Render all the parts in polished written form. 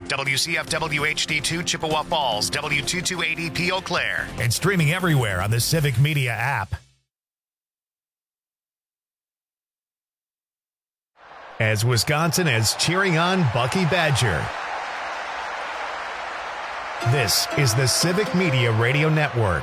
WCFW HD2 Chippewa Falls, W228EP Eau Claire. And streaming everywhere on the Civic Media app. As Wisconsin is cheering on Bucky Badger. This is the Civic Media Radio Network.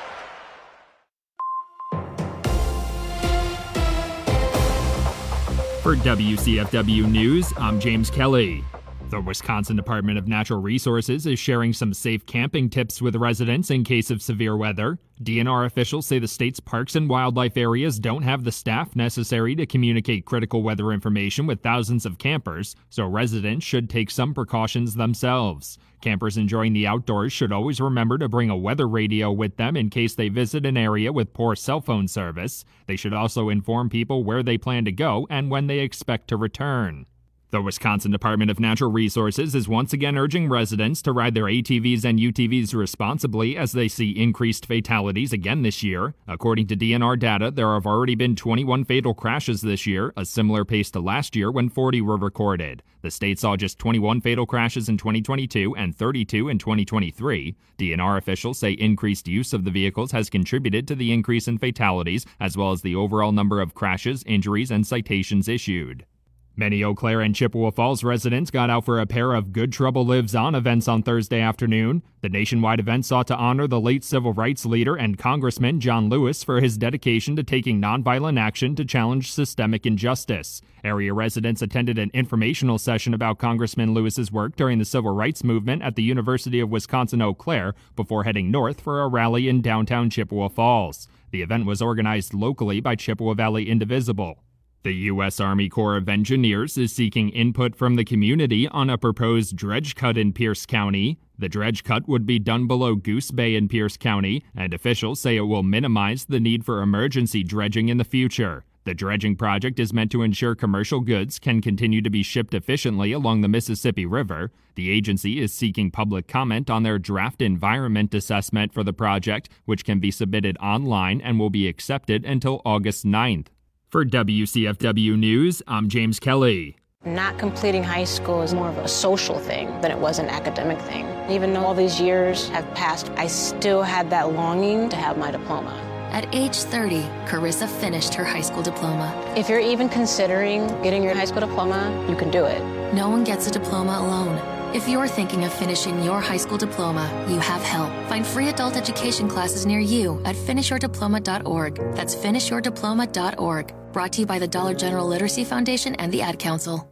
For WCFW News, I'm James Kelly. The Wisconsin Department of Natural Resources is sharing some safe camping tips with residents in case of severe weather. DNR officials say the state's parks and wildlife areas don't have the staff necessary to communicate critical weather information with thousands of campers, so residents should take some precautions themselves. Campers enjoying the outdoors should always remember to bring a weather radio with them in case they visit an area with poor cell phone service. They should also inform people where they plan to go and when they expect to return. The Wisconsin Department of Natural Resources is once again urging residents to ride their ATVs and UTVs responsibly as they see increased fatalities again this year. According to DNR data, there have already been 21 fatal crashes this year, a similar pace to last year when 40 were recorded. The state saw just 21 fatal crashes in 2022 and 32 in 2023. DNR officials say increased use of the vehicles has contributed to the increase in fatalities, as well as the overall number of crashes, injuries, and citations issued. Many Eau Claire and Chippewa Falls residents got out for a pair of Good Trouble Lives On events on Thursday afternoon. The nationwide event sought to honor the late civil rights leader and Congressman John Lewis for his dedication to taking nonviolent action to challenge systemic injustice. Area residents attended an informational session about Congressman Lewis's work during the civil rights movement at the University of Wisconsin-Eau Claire before heading north for a rally in downtown Chippewa Falls. The event was organized locally by Chippewa Valley Indivisible. The U.S. Army Corps of Engineers is seeking input from the community on a proposed dredge cut in Pierce County. The dredge cut would be done below Goose Bay in Pierce County, and officials say it will minimize the need for emergency dredging in the future. The dredging project is meant to ensure commercial goods can continue to be shipped efficiently along the Mississippi River. The agency is seeking public comment on their draft environment assessment for the project, which can be submitted online and will be accepted until August 9th. For WCFW News, I'm James Kelly. Not completing high school is more of a social thing than it was an academic thing. Even though all these years have passed, I still had that longing to have my diploma. At age 30, Carissa finished her high school diploma. If you're even considering getting your high school diploma, you can do it. No one gets a diploma alone. If you're thinking of finishing your high school diploma, you have help. Find free adult education classes near you at finishyourdiploma.org. That's finishyourdiploma.org. Brought to you by the Dollar General Literacy Foundation and the Ad Council.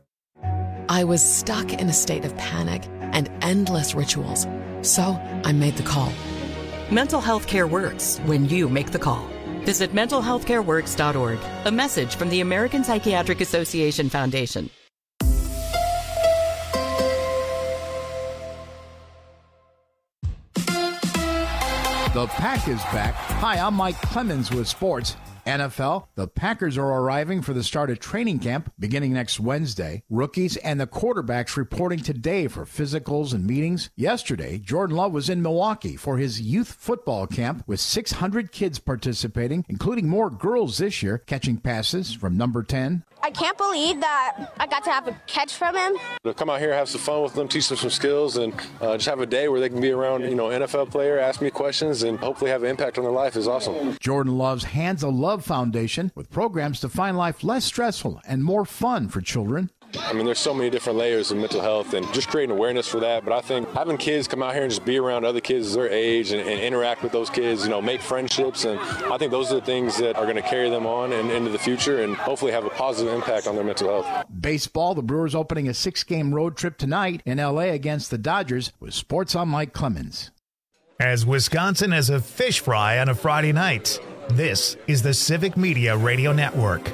I was stuck in a state of panic and endless rituals. So I made the call. Mental health care works when you make the call. Visit mentalhealthcareworks.org. A message from the American Psychiatric Association Foundation. The Pack is back. Hi, I'm Mike Clemens with sports. NFL, the Packers are arriving for the start of training camp beginning next Wednesday. Rookies and the quarterbacks reporting today for physicals and meetings. Yesterday, Jordan Love was in Milwaukee for his youth football camp with 600 kids participating, including more girls this year, catching passes from number 10. I can't believe that I got to have a catch from him. To come out here, have some fun with them, teach them some skills, and just have a day where they can be around, NFL player, ask me questions, and hopefully have an impact on their life is awesome. Jordan Love's Hands of Love Foundation with programs to find life less stressful and more fun for children. I mean, there's so many different layers of mental health and just creating awareness for that. But I think having kids come out here and just be around other kids their age and interact with those kids, make friendships. And I think those are the things that are going to carry them on and into the future and hopefully have a positive impact on their mental health. Baseball, the Brewers opening a 6-game road trip tonight in L.A. against the Dodgers with sports on Mike Clemens. As Wisconsin has a fish fry on a Friday night, this is the Civic Media Radio Network.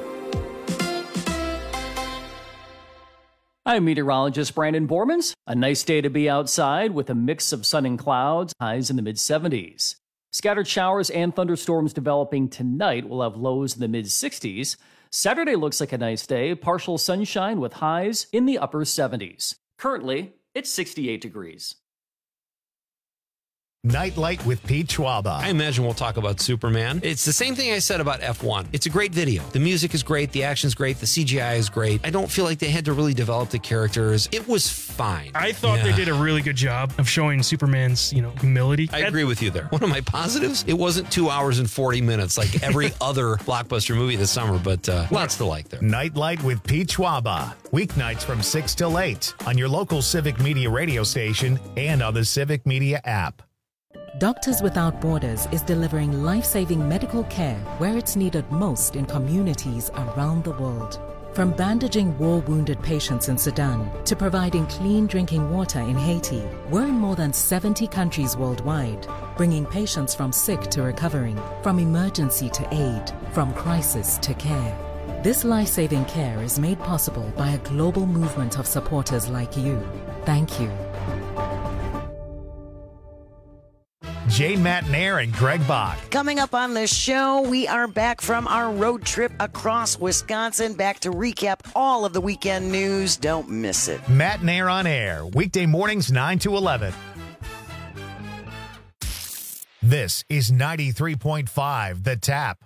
I'm meteorologist Brandon Bormans. A nice day to be outside with a mix of sun and clouds, highs in the mid-70s. Scattered showers and thunderstorms developing tonight will have lows in the mid-60s. Saturday looks like a nice day, partial sunshine with highs in the upper 70s. Currently, it's 68 degrees. Nightlight with Pete Schwaba. I imagine we'll talk about Superman. It's the same thing I said about F1. It's a great video. The music is great. The action's great. The CGI is great. I don't feel like they had to really develop the characters. It was fine. I thought they did a really good job of showing Superman's, humility. I agree with you there. One of my positives, it wasn't 2 hours and 40 minutes like every other blockbuster movie this summer, but lots to like there. Nightlight with Pete Schwaba. Weeknights from 6 till 8 on your local Civic Media radio station and on the Civic Media app. Doctors Without Borders is delivering life-saving medical care where it's needed most in communities around the world. From bandaging war-wounded patients in Sudan to providing clean drinking water in Haiti, we're in more than 70 countries worldwide, bringing patients from sick to recovering, from emergency to aid, from crisis to care. This life-saving care is made possible by a global movement of supporters like you. Thank you. Jane Matnair and Greg Bach. Coming up on the show, we are back from our road trip across Wisconsin, back to recap all of the weekend news. Don't miss it. Matnair on air, weekday mornings 9 to 11. This is 93.5 The Tap.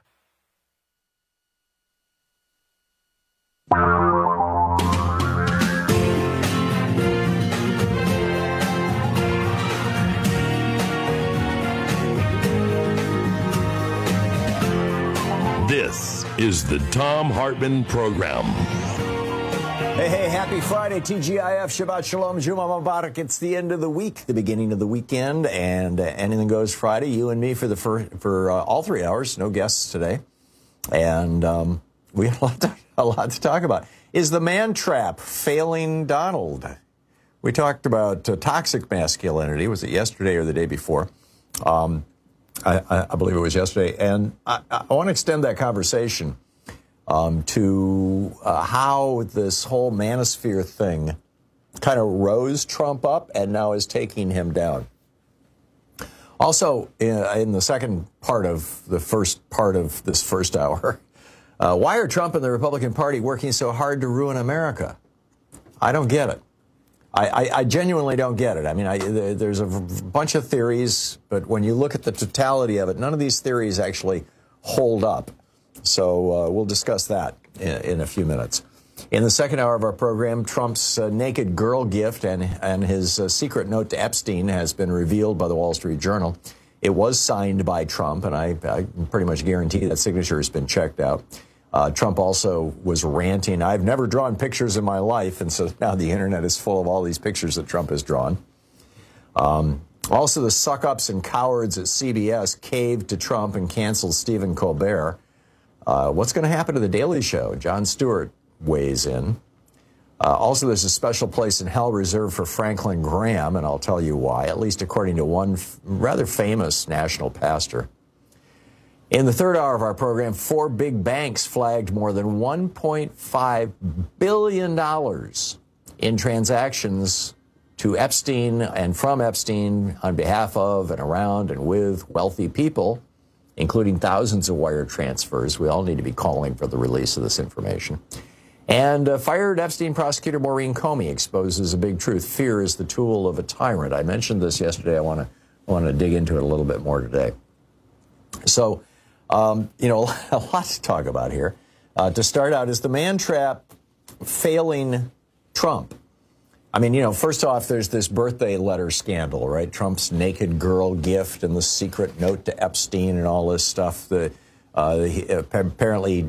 This is the Thom Hartmann Program. Hey, happy Friday, TGIF, Shabbat Shalom, Juma Mubarak. It's the end of the week, the beginning of the weekend, and anything goes Friday. You and me for all 3 hours, no guests today. And we have a lot to talk about. Is the man trap failing Donald? We talked about toxic masculinity. Was it yesterday or the day before? I believe it was yesterday. And I want to extend that conversation to how this whole manosphere thing kind of rose Trump up and now is taking him down. Also, in the second part of the first part of this first hour, why are Trump and the Republican Party working so hard to ruin America? I don't get it. I genuinely don't get it. I mean, there's a bunch of theories, but when you look at the totality of it, none of these theories actually hold up. So we'll discuss that in a few minutes. In the second hour of our program, Trump's naked girl gift and his secret note to Epstein has been revealed by the Wall Street Journal. It was signed by Trump, and I pretty much guarantee that signature has been checked out. Trump also was ranting. I've never drawn pictures in my life, and so now the internet is full of all these pictures that Trump has drawn. Also, the suck-ups and cowards at CBS caved to Trump and canceled Stephen Colbert. What's going to happen to The Daily Show? Jon Stewart weighs in. Also, there's a special place in hell reserved for Franklin Graham, and I'll tell you why, at least according to one rather famous national pastor. In the third hour of our program, 4 big banks flagged more than $1.5 billion in transactions to Epstein and from Epstein on behalf of and around and with wealthy people, including thousands of wire transfers. We all need to be calling for the release of this information. And fired Epstein prosecutor Maureen Comey exposes a big truth. Fear is the tool of a tyrant. I mentioned this yesterday. I want to dig into it a little bit more today. So, a lot to talk about here. To start out, is the man trap failing Trump? I mean, first off, there's this birthday letter scandal, right? Trump's naked girl gift and the secret note to Epstein and all this stuff. Apparently,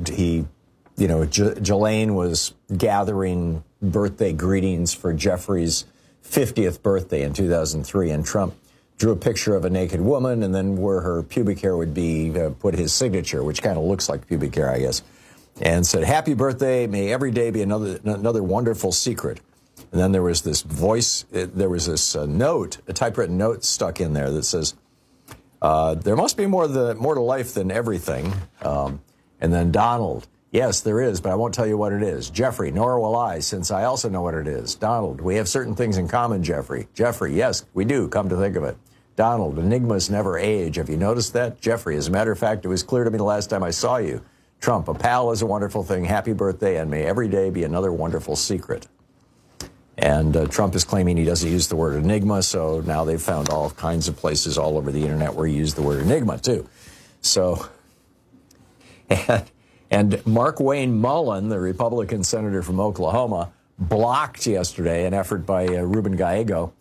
Ghislaine was gathering birthday greetings for Jeffrey's 50th birthday in 2003, and Trump drew a picture of a naked woman, and then where her pubic hair would be, put his signature, which kind of looks like pubic hair, I guess, and said, "Happy birthday, may every day be another wonderful secret." And then there was this voice, there was this note, a typewritten note stuck in there that says, "There must be more to life than everything." And then Donald, "Yes, there is, but I won't tell you what it is." Jeffrey, "Nor will I, since I also know what it is." Donald, "We have certain things in common, Jeffrey." Jeffrey, "Yes, we do, come to think of it." Donald, "Enigmas never age. Have you noticed that?" Jeffrey, "As a matter of fact, it was clear to me the last time I saw you." Trump, "A pal is a wonderful thing. Happy birthday, and may every day be another wonderful secret." And Trump is claiming he doesn't use the word enigma, so now they've found all kinds of places all over the internet where he used the word enigma, too. So, and Mark Wayne Mullen, the Republican senator from Oklahoma, blocked yesterday an effort by Ruben Gallego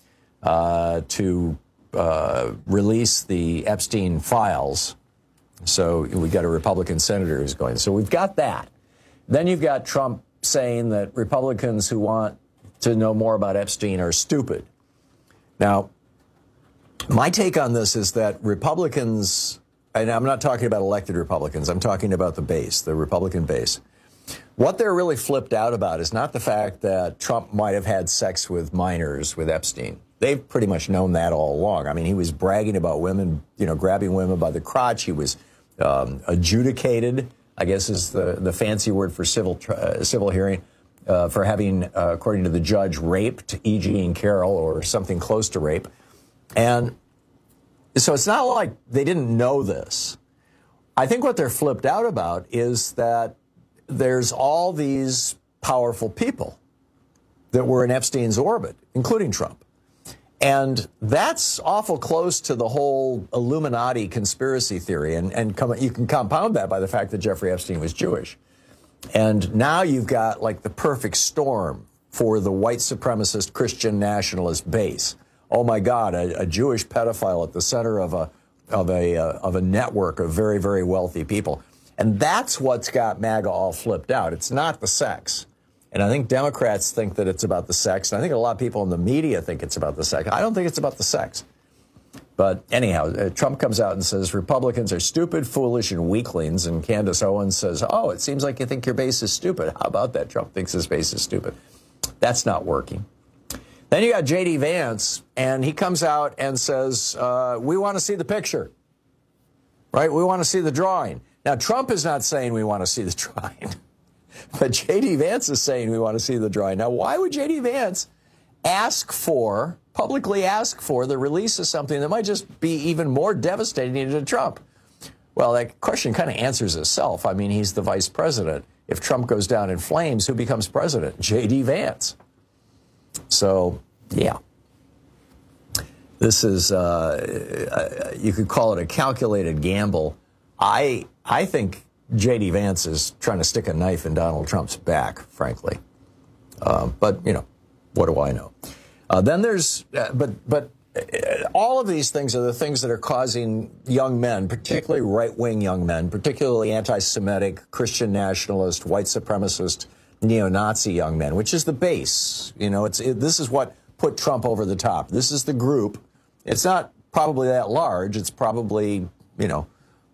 to release the Epstein files. So we got a Republican senator who's going. So we've got that. Then you've got Trump saying that Republicans who want to know more about Epstein are stupid. Now, my take on this is that Republicans, and I'm not talking about elected Republicans, I'm talking about the base, the Republican base. What they're really flipped out about is not the fact that Trump might have had sex with minors with Epstein. They've pretty much known that all along. I mean, he was bragging about women, grabbing women by the crotch. He was adjudicated, I guess is the fancy word for civil hearing, for having, according to the judge, raped E. Jean Carroll or something close to rape. And so it's not like they didn't know this. I think what they're flipped out about is that there's all these powerful people that were in Epstein's orbit, including Trump. And that's awful close to the whole Illuminati conspiracy theory. And you can compound that by the fact that Jeffrey Epstein was Jewish. And now you've got like the perfect storm for the white supremacist Christian nationalist base. Oh my God, a Jewish pedophile at the center of a network of very, very wealthy people. And that's what's got MAGA all flipped out. It's not the sex. And I think Democrats think that it's about the sex. And I think a lot of people in the media think it's about the sex. I don't think it's about the sex. But anyhow, Trump comes out and says Republicans are stupid, foolish, and weaklings. And Candace Owens says, oh, it seems like you think your base is stupid. How about that? Trump thinks his base is stupid. That's not working. Then you got J.D. Vance, and he comes out and says, we want to see the picture, right? We want to see the drawing. Now, Trump is not saying we want to see the drawing, but J.D. Vance is saying we want to see the drawing. Now, why would J.D. Vance publicly ask for the release of something that might just be even more devastating to Trump? Well, that question kind of answers itself. I mean, he's the vice president. If Trump goes down in flames, who becomes president? J.D. Vance. So, yeah. This is, you could call it a calculated gamble. I think J.D. Vance is trying to stick a knife in Donald Trump's back, frankly. But, what do I know? Then there's, but all of these things are the things that are causing young men, particularly right-wing young men, particularly anti-Semitic, Christian nationalist, white supremacist, neo-Nazi young men, which is the base. This is what put Trump over the top. This is the group. It's not probably that large. It's probably, 10,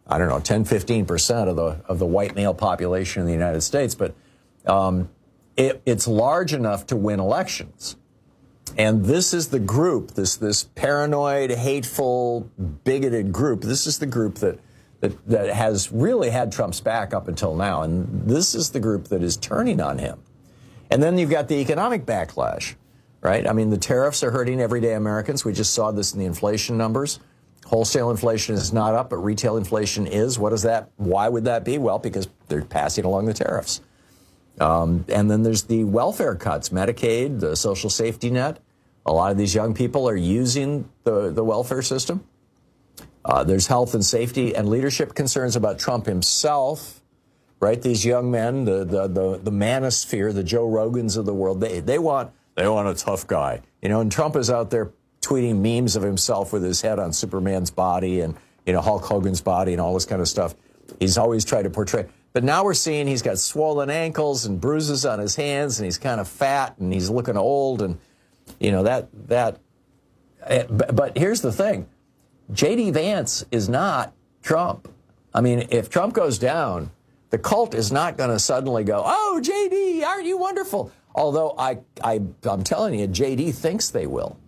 15% of the white male population in the United States. But it's large enough to win elections. And this is the group, this paranoid, hateful, bigoted group. This is the group that has really had Trump's back up until now. And this is the group that is turning on him. And then you've got the economic backlash, right? I mean, the tariffs are hurting everyday Americans. We just saw this in the inflation numbers. Wholesale inflation is not up, but retail inflation is. Why would that be? Well, because they're passing along the tariffs. And then there's the welfare cuts, Medicaid, the social safety net. A lot of these young people are using the welfare system. There's health and safety and leadership concerns about Trump himself, right? These young men, the manosphere, the Joe Rogans of the world, they want a tough guy. And Trump is out there tweeting memes of himself with his head on Superman's body and, Hulk Hogan's body and all this kind of stuff. He's always tried to portray. But now we're seeing he's got swollen ankles and bruises on his hands, and he's kind of fat, and he's looking old, and, But here's the thing. J.D. Vance is not Trump. I mean, if Trump goes down, the cult is not going to suddenly go, oh, J.D., aren't you wonderful? Although I'm telling you, J.D. thinks they will.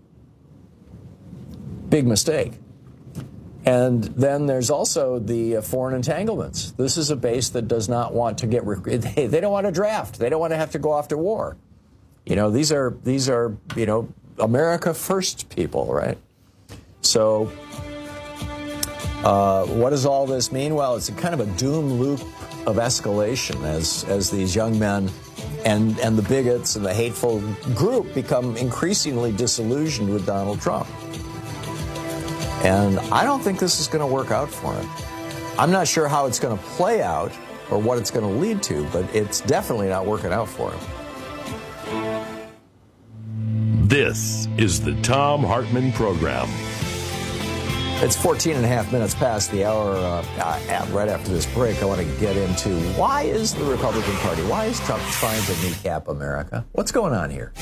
Big mistake. And then there's also the foreign entanglements. This is a base that does not want to get they don't want to draft. They don't want to have to go off to war. These are America first people, right? So what does all this mean? Well, it's a kind of a doom loop of escalation as these young men And the bigots and the hateful group become increasingly disillusioned with Donald Trump. And I don't think this is going to work out for him. I'm not sure how it's going to play out or what it's going to lead to, but it's definitely not working out for him. This is the Thom Hartmann Program. It's 14 and a half minutes past the hour. Right after this break, I want to get into why is the Republican Party, why is Trump trying to kneecap America? What's going on here?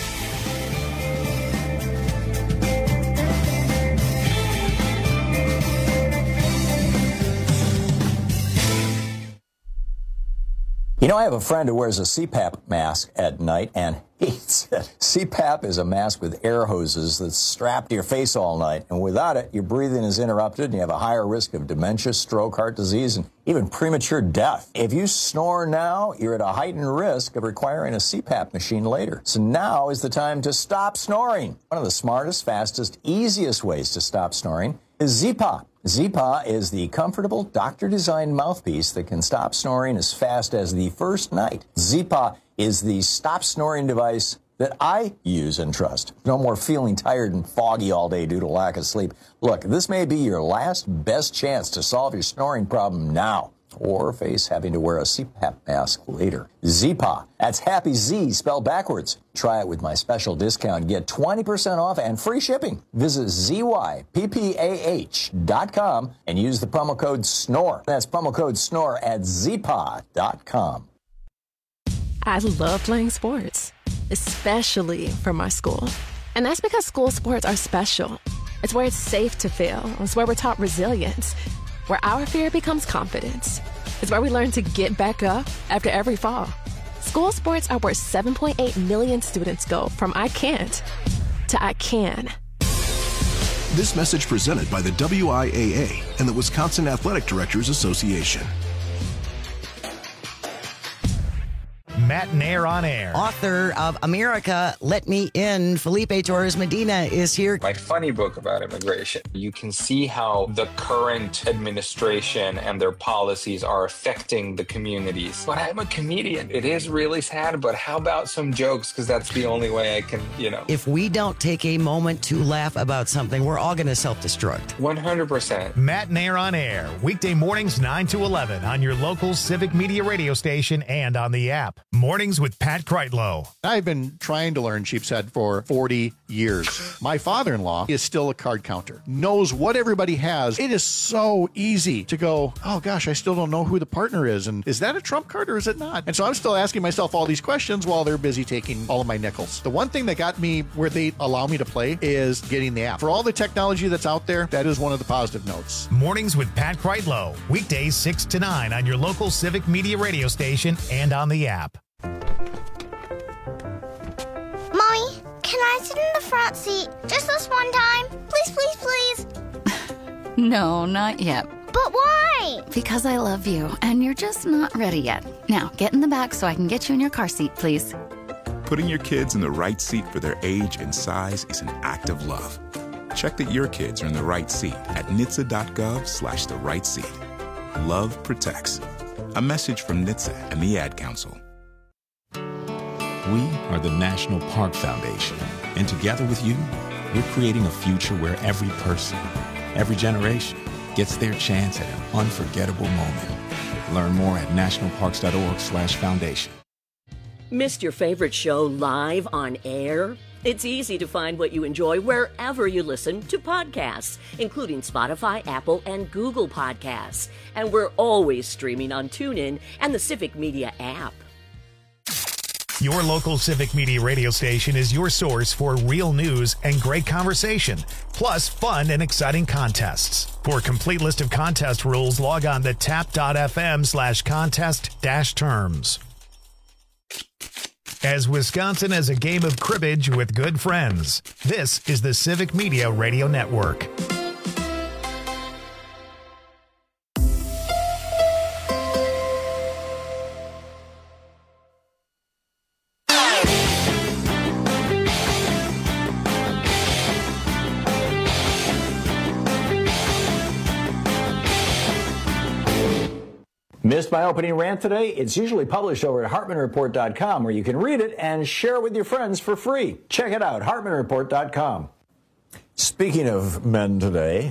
You know, I have a friend who wears a CPAP mask at night and hates it. CPAP is a mask with air hoses that's strapped to your face all night. And without it, your breathing is interrupted and you have a higher risk of dementia, stroke, heart disease, and even premature death. If you snore now, you're at a heightened risk of requiring a CPAP machine later. So now is the time to stop snoring. One of the smartest, fastest, easiest ways to stop snoring is Zyppah. Zyppah is the comfortable, doctor-designed mouthpiece that can stop snoring as fast as the first night. Zyppah is the stop snoring device that I use and trust. No more feeling tired and foggy all day due to lack of sleep. Look, this may be your last best chance to solve your snoring problem now, or face having to wear a CPAP mask later. Zyppah. That's Happy Z spelled backwards. Try it with my special discount. Get 20% off and free shipping. Visit ZYPPAH.com and use the promo code SNORE. That's promo code SNORE at Zyppah.com. I love playing sports, especially for my school. And that's because school sports are special. It's where it's safe to fail. It's where we're taught resilience, where our fear becomes confidence. It's where we learn to get back up after every fall. School sports are where 7.8 million students go from I can't to I can. This message presented by the WIAA and the Wisconsin Athletic Directors Association. Matt Nair on air. Author of America, Let Me In, Felipe Torres Medina is here. My funny book about immigration. You can see how the current administration and their policies are affecting the communities. But I'm a comedian. It is really sad, but how about some jokes? Because that's the only way I can, If we don't take a moment to laugh about something, we're all going to self-destruct. 100%. Matt Nair on air. Weekday mornings 9 to 11 on your local Civic Media radio station and on the app. Mornings with Pat Kreitlow. I've been trying to learn Sheepshead for 40 years. My father-in-law is still a card counter, knows what everybody has. It is so easy to go, oh gosh, I still don't know who the partner is. And is that a Trump card or is it not? And so I'm still asking myself all these questions while they're busy taking all of my nickels. The one thing that got me where they allow me to play is getting the app. For all the technology that's out there, that is one of the positive notes. Mornings with Pat Kreitlow. Weekdays 6 to 9 on your local Civic Media radio station and on the app. Mommy, can I sit in the front seat just this one time? Please, please, please. No, not yet. But why? Because I love you, and you're just not ready yet. Now, get in the back so I can get you in your car seat, please. Putting your kids in the right seat for their age and size is an act of love. Check that your kids are in the right seat at NHTSA.gov/the right seat. Love protects. A message from NHTSA and the Ad Council. We are the National Park Foundation, and together with you, we're creating a future where every person, every generation, gets their chance at an unforgettable moment. Learn more at nationalparks.org/foundation. Missed your favorite show live on air? It's easy to find what you enjoy wherever you listen to podcasts, including Spotify, Apple, and Google Podcasts. And we're always streaming on TuneIn and the Civic Media app. Your local Civic Media radio station is your source for real news and great conversation, plus fun and exciting contests. For a complete list of contest rules, log on to tap.fm/contest-terms. As Wisconsin as a game of cribbage with good friends, this is the Civic Media Radio Network. Missed my opening rant today? It's usually published over at HartmanReport.com, where you can read it and share it with your friends for free. Check it out, HartmanReport.com. Speaking of men today,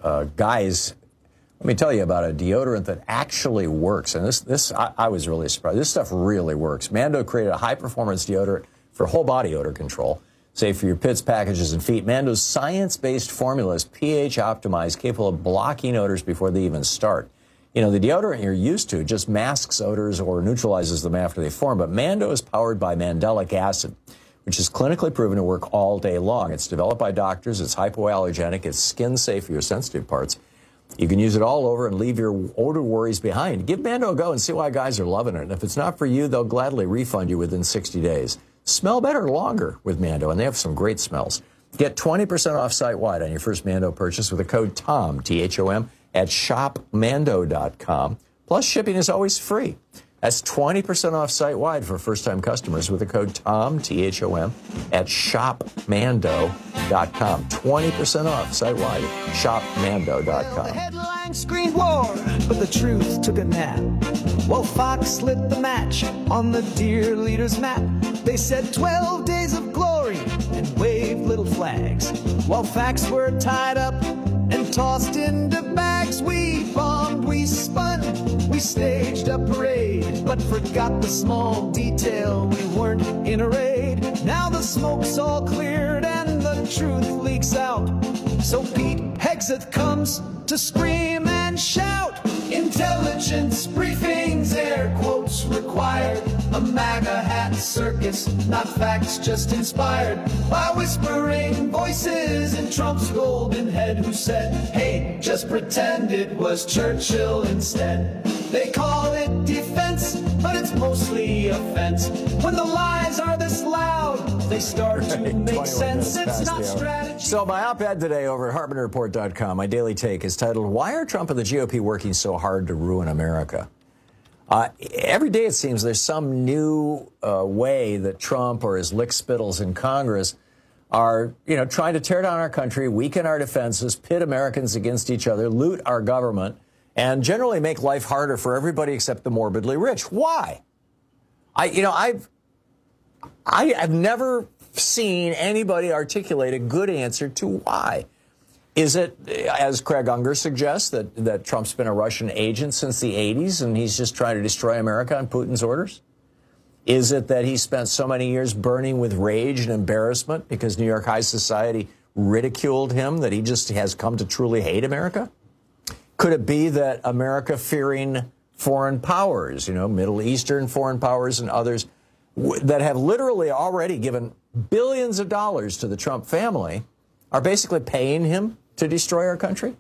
guys, let me tell you about a deodorant that actually works. And I was really surprised. This stuff really works. Mando created a high-performance deodorant for whole body odor control, safe for your pits, packages, and feet. Mando's science-based formula is pH-optimized, capable of blocking odors before they even start. You know, the deodorant you're used to just masks odors or neutralizes them after they form, but Mando is powered by mandelic acid, which is clinically proven to work all day long. It's developed by doctors, it's hypoallergenic, it's skin-safe for your sensitive parts. You can use it all over and leave your odor worries behind. Give Mando a go and see why guys are loving it. And if it's not for you, they'll gladly refund you within 60 days. Smell better longer with Mando, and they have some great smells. Get 20% off site-wide on your first Mando purchase with the code TOM, T-H-O-M, at shopmando.com. Plus, shipping is always free. That's 20% off site-wide for first-time customers with the code TOM, T-H-O-M, at shopmando.com. 20% off site-wide at shopmando.com. Well, the headline screamed war, but the truth took a nap. Well, Fox lit the match on the dear leader's map. They said 12 days of glory and waved little flags. While facts were tied up and tossed into bags, we bombed, we spun, we staged a parade, but forgot the small detail, we weren't in a raid. Now the smoke's all cleared and the truth leaks out. So Pete Hegseth comes to scream and shout. Intelligence briefings, air quotes required. A MAGA hat circus, not facts, just inspired by whispering voices in Trump's golden head, who said, hey, just pretend it was Churchill instead. They call it defense, but it's mostly offense. When the lies are this loud, they start to make sense. It's not strategy. So my op-ed today over at HartmanReport.com, my daily take, is titled, Why Are Trump and the GOP Working So Hard to Ruin America? Every day it seems there's some new way that Trump or his lickspittles in Congress are, trying to tear down our country, weaken our defenses, pit Americans against each other, loot our government, and generally make life harder for everybody except the morbidly rich. Why? I've never seen anybody articulate a good answer to why. Is it, as Craig Unger suggests, that Trump's been a Russian agent since the 80s and he's just trying to destroy America on Putin's orders? Is it that he spent so many years burning with rage and embarrassment because New York high society ridiculed him that he just has come to truly hate America? Could it be that America, fearing foreign powers, Middle Eastern foreign powers and others that have literally already given billions of dollars to the Trump family, are basically paying him to destroy our country?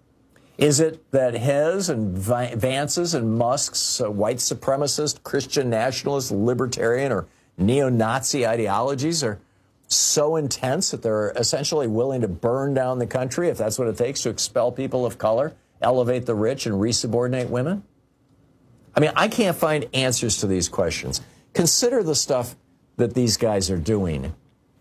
Is it that his and Vance's and Musk's white supremacist, Christian nationalist, libertarian, or neo-Nazi ideologies are so intense that they're essentially willing to burn down the country if that's what it takes to expel people of color, elevate the rich, and resubordinate women? I mean, I can't find answers to these questions. Consider the stuff that these guys are doing.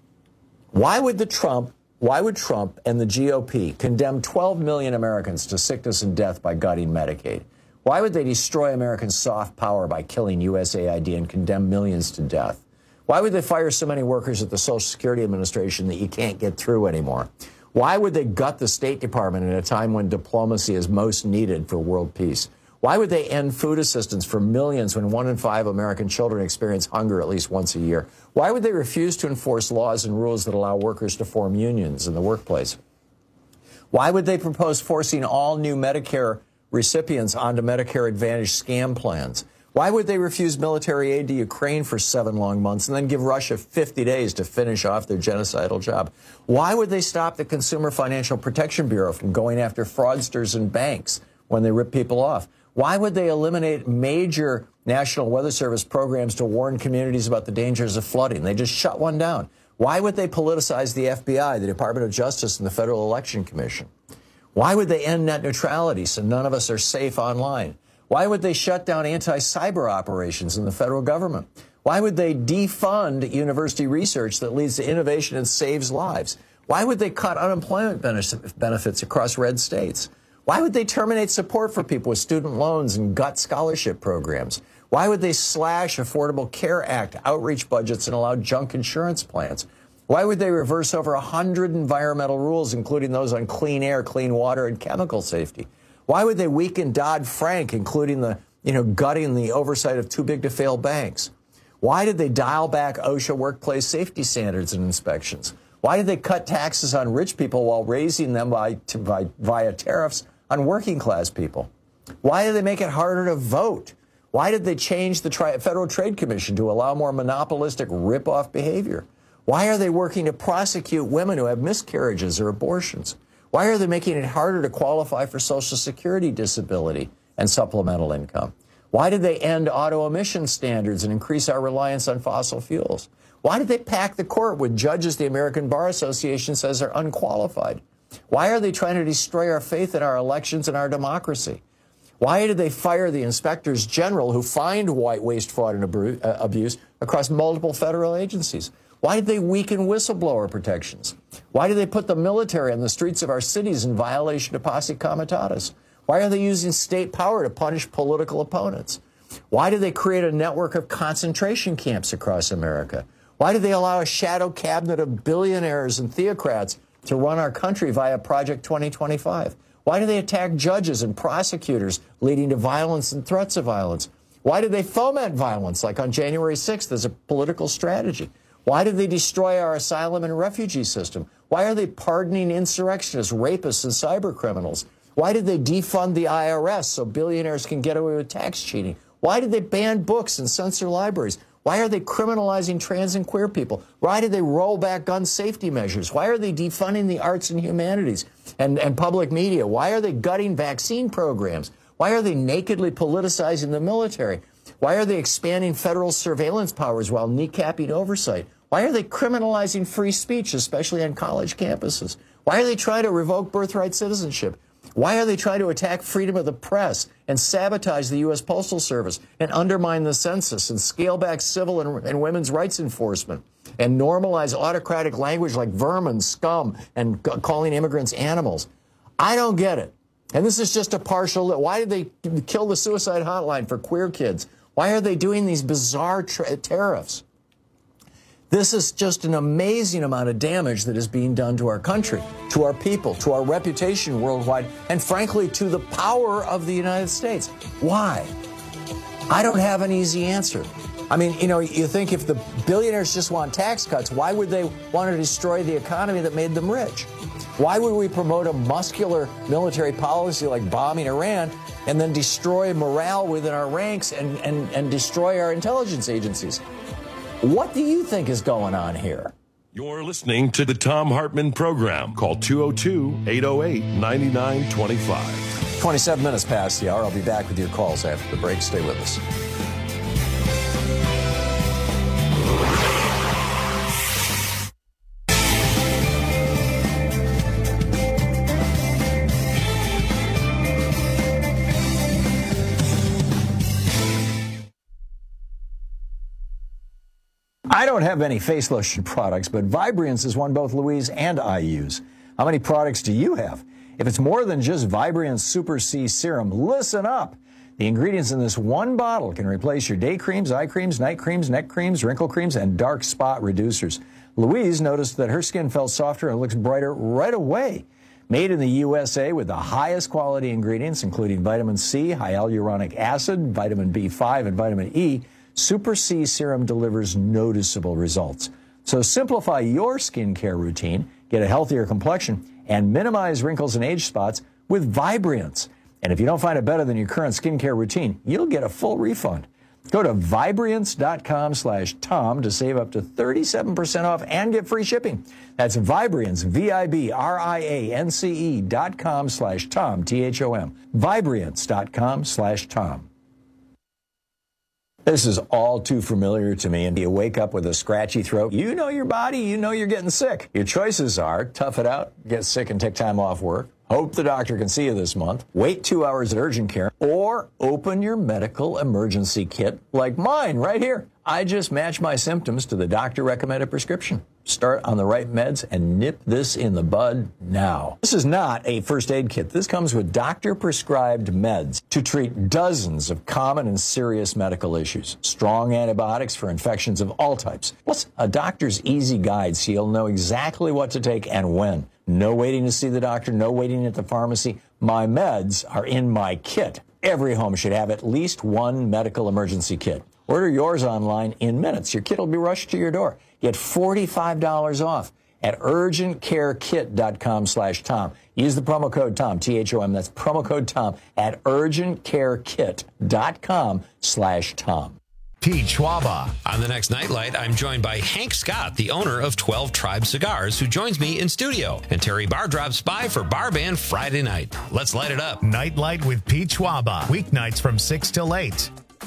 Why would Trump and the GOP condemn 12 million Americans to sickness and death by gutting Medicaid? Why would they destroy American soft power by killing USAID and condemn millions to death? Why would they fire so many workers at the Social Security Administration that you can't get through anymore? Why would they gut the State Department at a time when diplomacy is most needed for world peace? Why would they end food assistance for millions when 1 in 5 American children experience hunger at least once a year? Why would they refuse to enforce laws and rules that allow workers to form unions in the workplace? Why would they propose forcing all new Medicare recipients onto Medicare Advantage scam plans? Why would they refuse military aid to Ukraine for 7 long months and then give Russia 50 days to finish off their genocidal job? Why would they stop the Consumer Financial Protection Bureau from going after fraudsters and banks when they rip people off? Why would they eliminate major National Weather Service programs to warn communities about the dangers of flooding? They just shut one down. Why would they politicize the FBI, the Department of Justice, and the Federal Election Commission? Why would they end net neutrality so none of us are safe online? Why would they shut down anti-cyber operations in the federal government? Why would they defund university research that leads to innovation and saves lives? Why would they cut unemployment benefits across red states? Why would they terminate support for people with student loans and gut scholarship programs? Why would they slash Affordable Care Act outreach budgets and allow junk insurance plans? Why would they reverse over 100 environmental rules, including those on clean air, clean water, and chemical safety? Why would they weaken Dodd-Frank, including the, gutting the oversight of too big to fail banks? Why did they dial back OSHA workplace safety standards and inspections? Why did they cut taxes on rich people while raising them via tariffs on working class people? Why did they make it harder to vote? Why did they change the Federal Trade Commission to allow more monopolistic rip-off behavior? Why are they working to prosecute women who have miscarriages or abortions? Why are they making it harder to qualify for Social Security disability and supplemental income? Why did they end auto emission standards and increase our reliance on fossil fuels? Why did they pack the court with judges the American Bar Association says are unqualified? Why are they trying to destroy our faith in our elections and our democracy? Why did they fire the inspectors general who find white waste, fraud, and abuse across multiple federal agencies? Why did they weaken whistleblower protections? Why did they put the military on the streets of our cities in violation of posse comitatus? Why are they using state power to punish political opponents? Why did they create a network of concentration camps across America? Why did they allow a shadow cabinet of billionaires and theocrats to run our country via Project 2025? Why do they attack judges and prosecutors, leading to violence and threats of violence? Why did they foment violence, like on January 6th, as a political strategy? Why did they destroy our asylum and refugee system? Why are they pardoning insurrectionists, rapists, and cyber criminals? Why did they defund the IRS so billionaires can get away with tax cheating? Why did they ban books and censor libraries? Why are they criminalizing trans and queer people? Why did they roll back gun safety measures? Why are they defunding the arts and humanities and public media? Why are they gutting vaccine programs? Why are they nakedly politicizing the military? Why are they expanding federal surveillance powers while kneecapping oversight? Why are they criminalizing free speech, especially on college campuses? Why are they trying to revoke birthright citizenship? Why are they trying to attack freedom of the press and sabotage the U.S. Postal Service and undermine the census and scale back civil and women's rights enforcement and normalize autocratic language like vermin, scum, and calling immigrants animals? I don't get it. And this is just a partial. Why did they kill the suicide hotline for queer kids? Why are they doing these bizarre tariffs? This is just an amazing amount of damage that is being done to our country, to our people, to our reputation worldwide, and frankly, to the power of the United States. Why? I don't have an easy answer. I mean, you think if the billionaires just want tax cuts, why would they want to destroy the economy that made them rich? Why would we promote a muscular military policy like bombing Iran and then destroy morale within our ranks and destroy our intelligence agencies? What do you think is going on here? You're listening to the Thom Hartmann Program. Call 202-808-9925. 27 minutes past the hour. I'll be back with your calls after the break. Stay with us. I don't have any face lotion products, but Vibriance is one both Louise and I use. How many products do you have? If it's more than just Vibriance Super C Serum, listen up. The ingredients in this one bottle can replace your day creams, eye creams, night creams, neck creams, wrinkle creams, and dark spot reducers. Louise noticed that her skin felt softer and looks brighter right away. Made in the USA with the highest quality ingredients, including vitamin C, hyaluronic acid, vitamin B5, and vitamin E, Super C Serum delivers noticeable results. So simplify your skincare routine, get a healthier complexion, and minimize wrinkles and age spots with Vibriance. And if you don't find it better than your current skincare routine, you'll get a full refund. Go to Vibriance.com/Tom to save up to 37% off and get free shipping. That's Vibriance, Vibriance.com/Tom, THOM. Vibriance.com/Tom. This is all too familiar to me, and you wake up with a scratchy throat. You know your body, you know you're getting sick. Your choices are tough it out, get sick and take time off work, hope the doctor can see you this month, wait 2 hours at urgent care, or open your medical emergency kit like mine right here. I just match my symptoms to the doctor-recommended prescription. Start on the right meds and nip this in the bud now. This is not a first aid kit. This comes with doctor-prescribed meds to treat dozens of common and serious medical issues. Strong antibiotics for infections of all types. Plus, a doctor's easy guide so you'll know exactly what to take and when. No waiting to see the doctor, no waiting at the pharmacy. My meds are in my kit. Every home should have at least one medical emergency kit. Order yours online in minutes. Your kit will be rushed to your door. Get $45 off at urgentcarekit.com/Tom. Use the promo code Tom, T-H-O-M. That's promo code Tom at urgentcarekit.com/Tom. Pete Schwaba. On the next Nightlight, I'm joined by Hank Scott, the owner of 12 Tribe Cigars, who joins me in studio. And Terry Barr drops by for Bar Band Friday night. Let's light it up. Nightlight with Pete Schwaba. Weeknights from 6 till 8.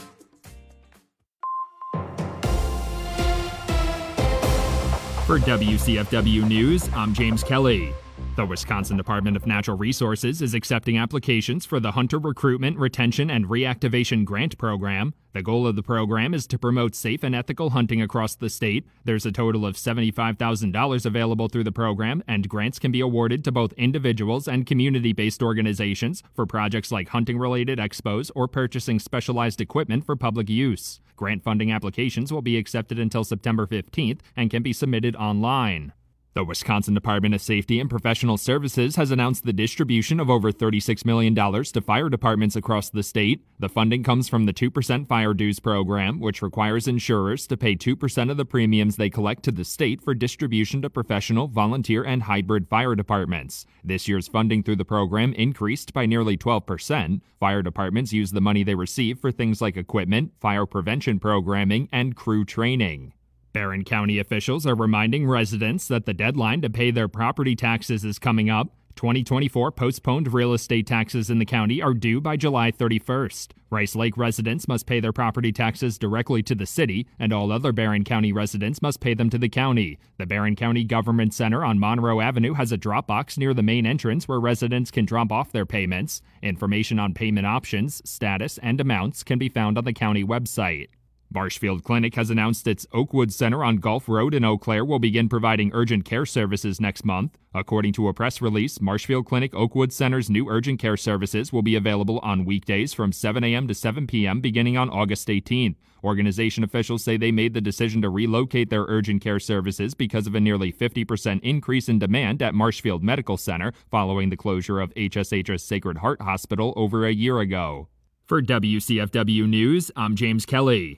For WCFW News, I'm James Kelly. The Wisconsin Department of Natural Resources is accepting applications for the Hunter Recruitment, Retention, and Reactivation Grant Program. The goal of the program is to promote safe and ethical hunting across the state. There's a total of $75,000 available through the program, and grants can be awarded to both individuals and community-based organizations for projects like hunting-related expos or purchasing specialized equipment for public use. Grant funding applications will be accepted until September 15th and can be submitted online. The Wisconsin Department of Safety and Professional Services has announced the distribution of over $36 million to fire departments across the state. The funding comes from the 2% fire dues program, which requires insurers to pay 2% of the premiums they collect to the state for distribution to professional, volunteer, and hybrid fire departments. This year's funding through the program increased by nearly 12%. Fire departments use the money they receive for things like equipment, fire prevention programming, and crew training. Barron County officials are reminding residents that the deadline to pay their property taxes is coming up. 2024 postponed real estate taxes in the county are due by July 31st. Rice Lake residents must pay their property taxes directly to the city, and all other Barron County residents must pay them to the county. The Barron County Government Center on Monroe Avenue has a drop box near the main entrance where residents can drop off their payments. Information on payment options, status, and amounts can be found on the county website. Marshfield Clinic has announced its Oakwood Center on Gulf Road in Eau Claire will begin providing urgent care services next month. According to a press release, Marshfield Clinic Oakwood Center's new urgent care services will be available on weekdays from 7 a.m. to 7 p.m. beginning on August 18th. Organization officials say they made the decision to relocate their urgent care services because of a nearly 50% increase in demand at Marshfield Medical Center following the closure of HSH's Sacred Heart Hospital over a year ago. For WCFW News, I'm James Kelly.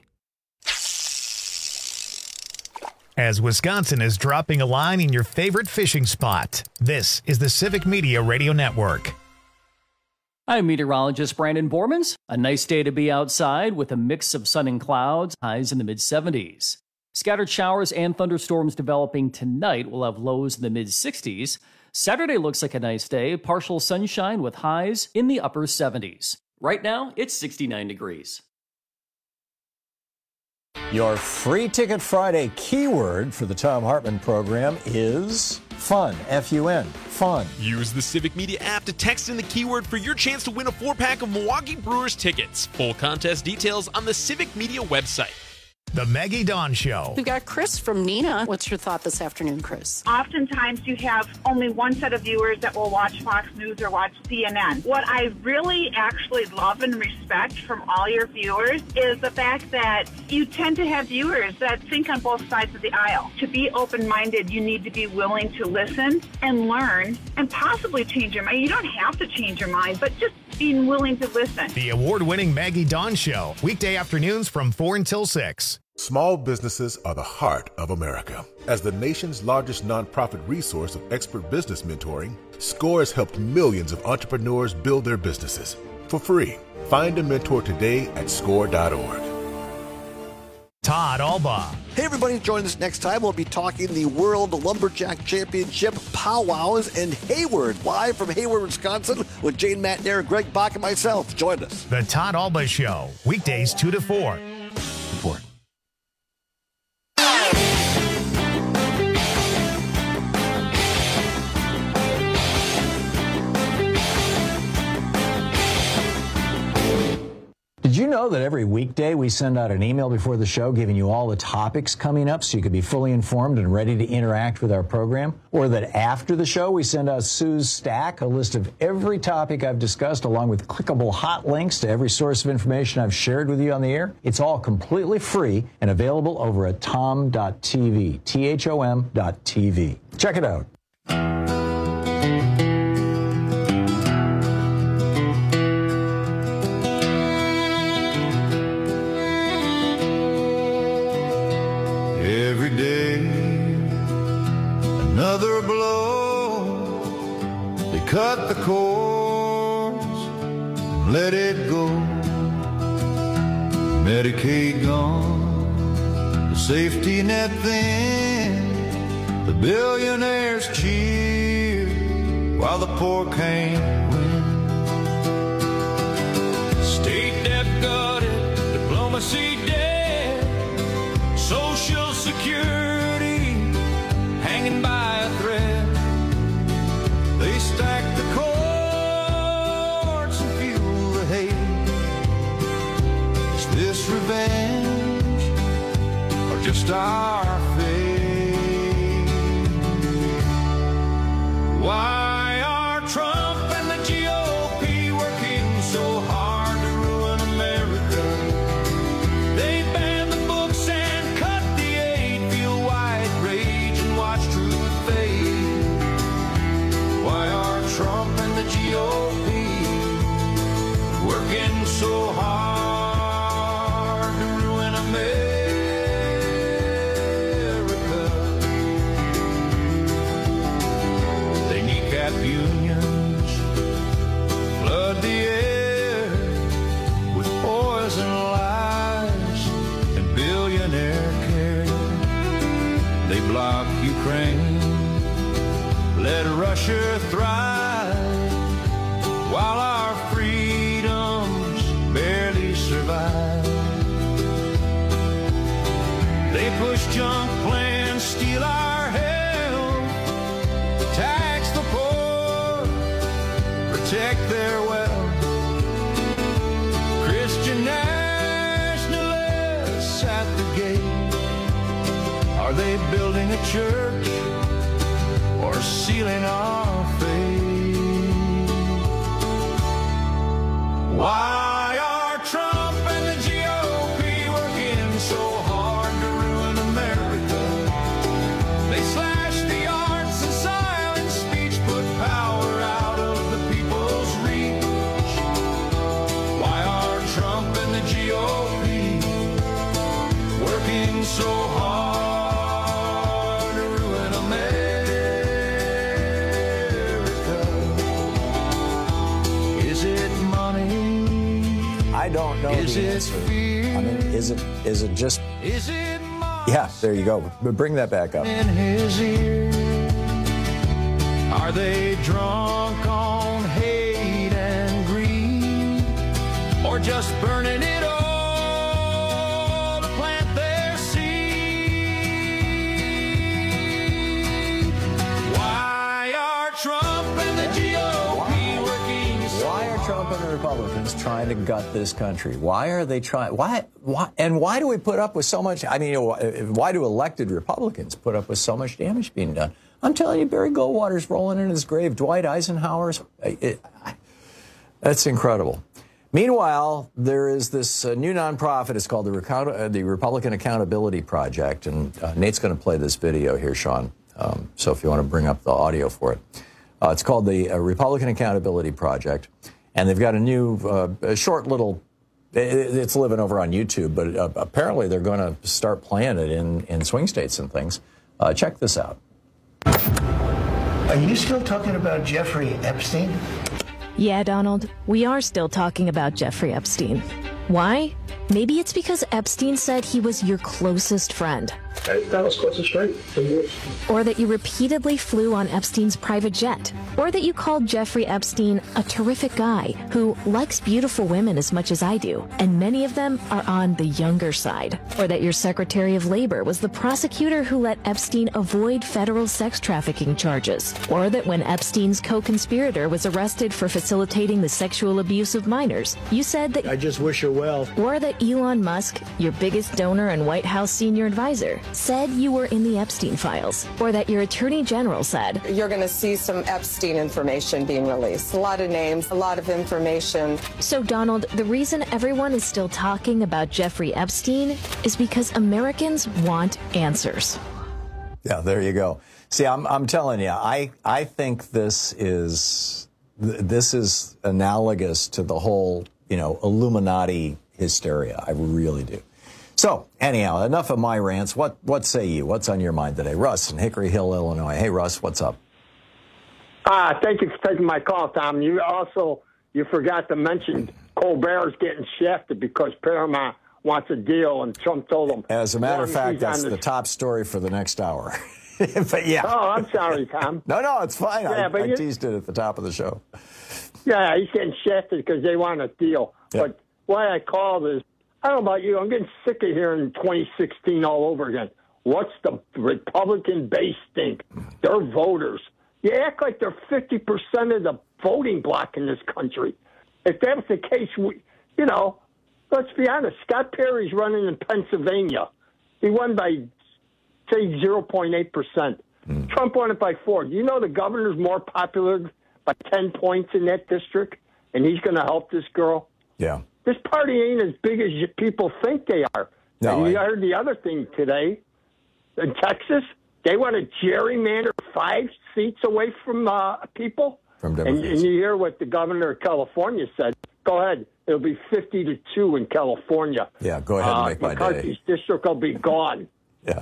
As Wisconsin is dropping a line in your favorite fishing spot, this is the Civic Media Radio Network. I'm meteorologist Brandon Bormans. A nice day to be outside with a mix of sun and clouds, highs in the mid-70s. Scattered showers and thunderstorms developing tonight will have lows in the mid-60s. Saturday looks like a nice day, partial sunshine with highs in the upper 70s. Right now, it's 69 degrees. Your Free Ticket Friday keyword for the Thom Hartmann program is fun. F-U-N. Fun. Use the Civic Media app to text in the keyword for your chance to win a 4-pack of Milwaukee Brewers tickets. Full contest details on the Civic Media website. The Maggie Dawn Show. We've got Chris from Neenah. What's your thought this afternoon, Chris? Oftentimes you have only one set of viewers that will watch Fox News or watch CNN. What I really actually love and respect from all your viewers is the fact that you tend to have viewers that think on both sides of the aisle. To be open-minded, you need to be willing to listen and learn and possibly change your mind. You don't have to change your mind, but just being willing to listen. The award-winning Maggie Dawn Show, weekday afternoons from 4 until 6. Small businesses are the heart of America. As the nation's largest nonprofit resource of expert business mentoring, SCORE has helped millions of entrepreneurs build their businesses for free. Find a mentor today at score.org. Todd Alba. Hey everybody, join us next time. We'll be talking the World Lumberjack Championship powwows in Hayward, live from Hayward, Wisconsin, with Jane Matnair, Greg Bach, and myself. Join us. The Todd Alba Show, weekdays 2 to 4. Report. Did you know know that every weekday we send out an email before the show giving you all the topics coming up so you can be fully informed and ready to interact with our program? Or that after the show we send out Sue's Stack, a list of every topic I've discussed along with clickable hot links to every source of information I've shared with you on the air? It's all completely free and available over at tom.tv, THOM.tv. Check it out. Every day, another blow. They cut the cords, let it go. Medicaid gone, the safety net thin. The billionaires cheer while the poor can't win. State debt gutted, diplomacy dead, Social Security hanging by a thread. They stack the courts and fuel the hate. Is this revenge or just our fate? Why are Trump and the GOP working so hard to ruin America? They banned the books and cut the aid, feel white rage and watch truth fade. Why are Trump and the GOP working so hard to ruin America? They kneecap unions, flood the air with poison lies and billionaire care. They block Ukraine, let Russia thrive, while our freedoms barely survive. They push junk plans, steal our health, tax the poor, protect their wealth. Christian nationalists at the gate. Are they building a church or sealing our fate? Why are Trump and the GOP working so hard to ruin America? They slash the arts and silence speech, put power out of the people's reach. Why are Trump and the GOP working so hard to ruin America? Is it money? I don't know Is the it answer. fear? I mean, is it just... Is it money? Yeah, there you go. But bring that back up. In his ear? Are they drunk on hate and greed, or just burning it all to plant their seed? Why are Trump and the GOP working so Why are Trump and the Republicans trying to gut this country? Why are they trying? Why? And why do we put up with so much? I mean, why do elected Republicans put up with so much damage being done? I'm telling you, Barry Goldwater's rolling in his grave. Dwight Eisenhower's. That's incredible. Meanwhile, there is this new nonprofit. It's called the Republican Accountability Project, and Nate's going to play this video here, Sean. So if you want to bring up the audio for it, it's called the Republican Accountability Project, and they've got a new short little. It's living over on YouTube, but apparently they're going to start playing it in swing states and things. Check this out. Are you still talking about Jeffrey Epstein? Yeah, Donald, we are still talking about Jeffrey Epstein. Why? Maybe it's because Epstein said he was your closest friend. That was quite a straight. Or that you repeatedly flew on Epstein's private jet. Or that you called Jeffrey Epstein a terrific guy who likes beautiful women as much as I do, and many of them are on the younger side. Or that your Secretary of Labor was the prosecutor who let Epstein avoid federal sex trafficking charges. Or that when Epstein's co-conspirator was arrested for facilitating the sexual abuse of minors, you said that... I just wish her well. Or that Elon Musk, your biggest donor and White House senior advisor, said you were in the Epstein files. Or that your Attorney General said... You're going to see some Epstein information being released. A lot of names, a lot of information. So, Donald, the reason everyone is still talking about Jeffrey Epstein is because Americans want answers. Yeah, there you go. See, I'm telling you, I think this is analogous to the whole, Illuminati hysteria. I really do. So, anyhow, enough of my rants. What say you? What's on your mind today? Russ in Hickory Hill, Illinois. Hey, Russ, what's up? Thank you for taking my call, Tom. You forgot to mention Colbert's getting shafted because Paramount wants a deal, and Trump told him. As a matter of fact, that's the top story for the next hour. But yeah. Oh, I'm sorry, Tom. No, it's fine. Yeah, I teased it at the top of the show. Yeah, he's getting shafted because they want a deal. Yep. But why I called is, I don't know about you, I'm getting sick of hearing 2016 all over again. What's the Republican base think? They're voters. You act like they're 50% of the voting bloc in this country. If that was the case, let's be honest. Scott Perry's running in Pennsylvania. He won by, say, 0.8%. Trump won it by 4. Do you know the governor's more popular by 10 points in that district, and he's going to help this girl? Yeah. This party ain't as big as people think they are. No, and you heard the other thing today. In Texas, they want to gerrymander 5 seats away from people. From Democrats. And you hear what the governor of California said. Go ahead. It'll be 50-2 in California. Yeah, go ahead and make my day. McCarthy's district will be gone. Yeah.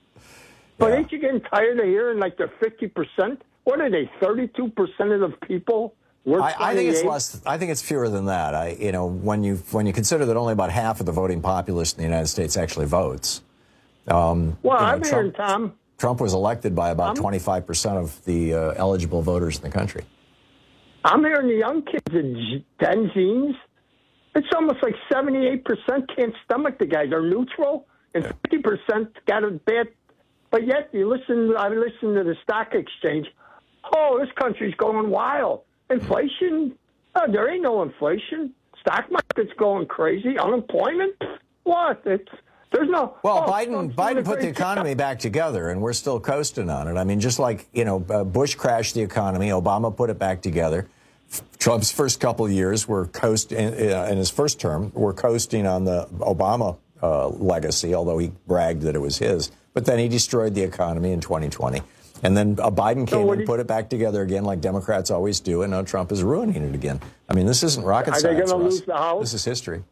But ain't you getting tired of hearing like they're 50%? What are they, 32% of the people? I think it's less. I think it's fewer than that. When you consider that only about half of the voting populace in the United States actually votes. I'm hearing, Tom. Trump was elected by about 25% of the eligible voters in the country. I'm hearing the young kids in Gen Zs. It's almost like 78% can't stomach the guy. They're neutral, and 50% got a bad. But yet, I listen to the stock exchange. Oh, this country's going wild. Inflation? Oh, there ain't no inflation. Stock market's going crazy. Unemployment? What? There's no. Well, Biden put the economy back together, and we're still coasting on it. I mean, just like Bush crashed the economy, Obama put it back together. Trump's first couple of years were in his first term, we're coasting on the Obama legacy, although he bragged that it was his. But then he destroyed the economy in 2020. And then Biden came and put it back together again, like Democrats always do, and now Trump is ruining it again. I mean, this isn't rocket science. Are they going to lose the House? This is history.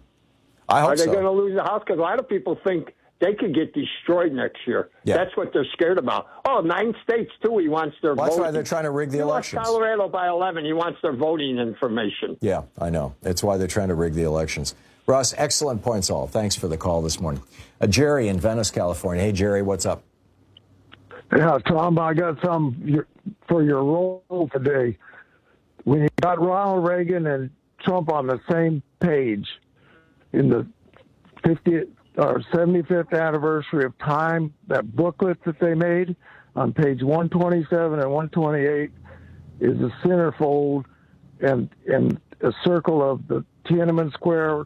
I hope so. Are they going to lose the House? Because a lot of people think they could get destroyed next year. Yeah. That's what they're scared about. Oh, 9 states, too, he wants their voting. That's why they're trying to rig the elections. Lost Colorado by 11. He wants their voting information. Yeah, I know. That's why they're trying to rig the elections. Russ, excellent points all. Thanks for the call this morning. Jerry in Venice, California. Hey, Jerry, what's up? Yeah, Tom, I got some for your role today. When you got Ronald Reagan and Trump on the same page in the 50th or 75th anniversary of Time, that booklet that they made on page 127 and 128 is a centerfold and a circle of the Tiananmen Square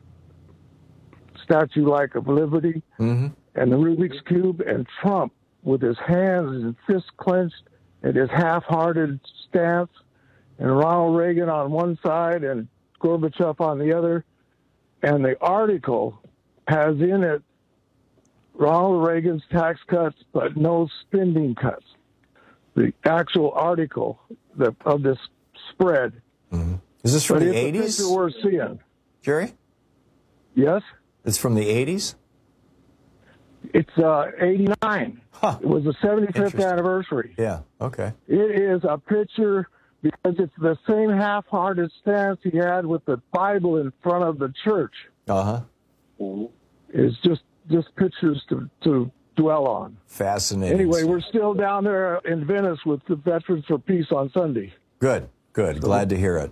statue like of Liberty and the Rubik's Cube, and Trump with his hands and fists clenched and his half-hearted stance, and Ronald Reagan on one side and Gorbachev on the other. And the article has in it Ronald Reagan's tax cuts, but no spending cuts. The actual article of this spread. Is this from the 80s? It's a picture worth seeing. Jerry? Yes? It's from the 80s? It's 89. Huh. It was the 75th anniversary. Yeah, okay. It is a picture because it's the same half-hearted stance he had with the Bible in front of the church. Uh-huh. It's just pictures to dwell on. Fascinating. Anyway, we're still down there in Venice with the Veterans for Peace on Sunday. Good. Glad to hear it.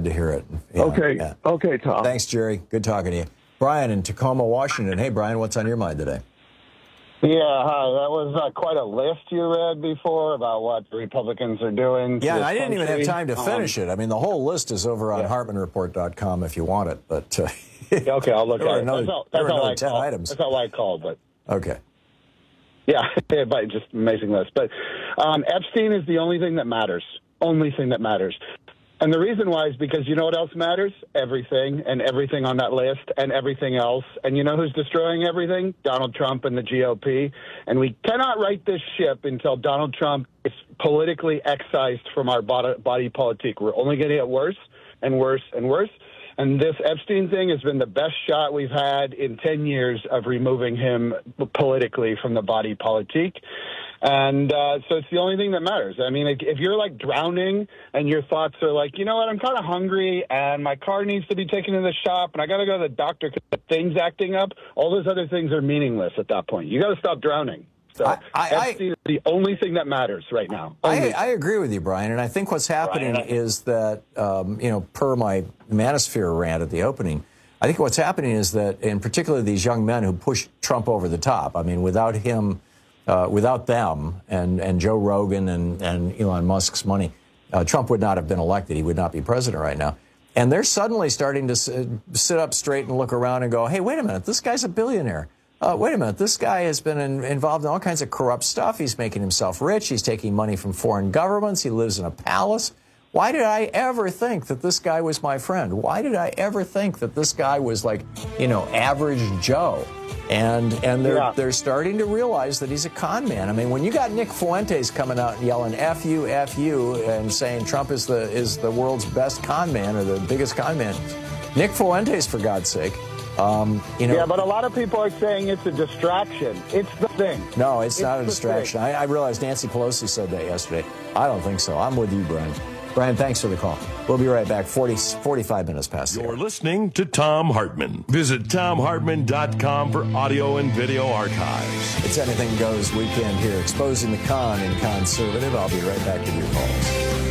Yeah, okay. Yeah. Okay, Tom. Thanks, Jerry. Good talking to you. Brian in Tacoma, Washington. Hey, Brian, what's on your mind today? Yeah, hi. That was quite a list you read before about what the Republicans are doing. Yeah, and I didn't even have time to finish it. I mean, the whole list is over on HartmanReport.com if you want it. But okay, I'll look at it. That's all 10 items. That's how I called, but okay. Yeah, but just amazing list. But Epstein is the only thing that matters. Only thing that matters. And the reason why is because you know what else matters? Everything, and everything on that list, and everything else. And you know who's destroying everything? Donald Trump and the GOP. And we cannot right this ship until Donald Trump is politically excised from our body politic. We're only going to get worse and worse and worse. And this Epstein thing has been the best shot we've had in 10 years of removing him politically from the body politic. And so it's the only thing that matters. I mean, if you're like drowning and your thoughts are like, you know what, I'm kind of hungry and my car needs to be taken to the shop and I got to go to the doctor because the thing's acting up, all those other things are meaningless at that point. You got to stop drowning. So Epstein is the only thing that matters right now. I agree with you, Brian. And I think what's happening is that, per my Manosphere rant at the opening, I think what's happening is that, in particular, these young men who pushed Trump over the top, I mean, without him, without them and Joe Rogan and Elon Musk's money, Trump would not have been elected. He would not be president right now. And they're suddenly starting to sit up straight and look around and go, hey, wait a minute, this guy's a billionaire. Wait a minute, this guy has been involved in all kinds of corrupt stuff. He's making himself rich. He's taking money from foreign governments. He lives in a palace. Why did I ever think that this guy was my friend? Why did I ever think that this guy was like, average Joe? And they're starting to realize that he's a con man. I mean, when you got Nick Fuentes coming out and yelling F you, and saying Trump is the world's best con man or the biggest con man, Nick Fuentes, for God's sake. Yeah, but a lot of people are saying it's a distraction. It's the thing. No, it's not a distraction. I realized Nancy Pelosi said that yesterday. I don't think so. I'm with you, Brian. Brian, thanks for the call. We'll be right back. 45 minutes past the hour. You're listening to Thom Hartmann. Visit ThomHartmann.com for audio and video archives. It's Anything Goes weekend here, exposing the con in conservative. I'll be right back with your calls.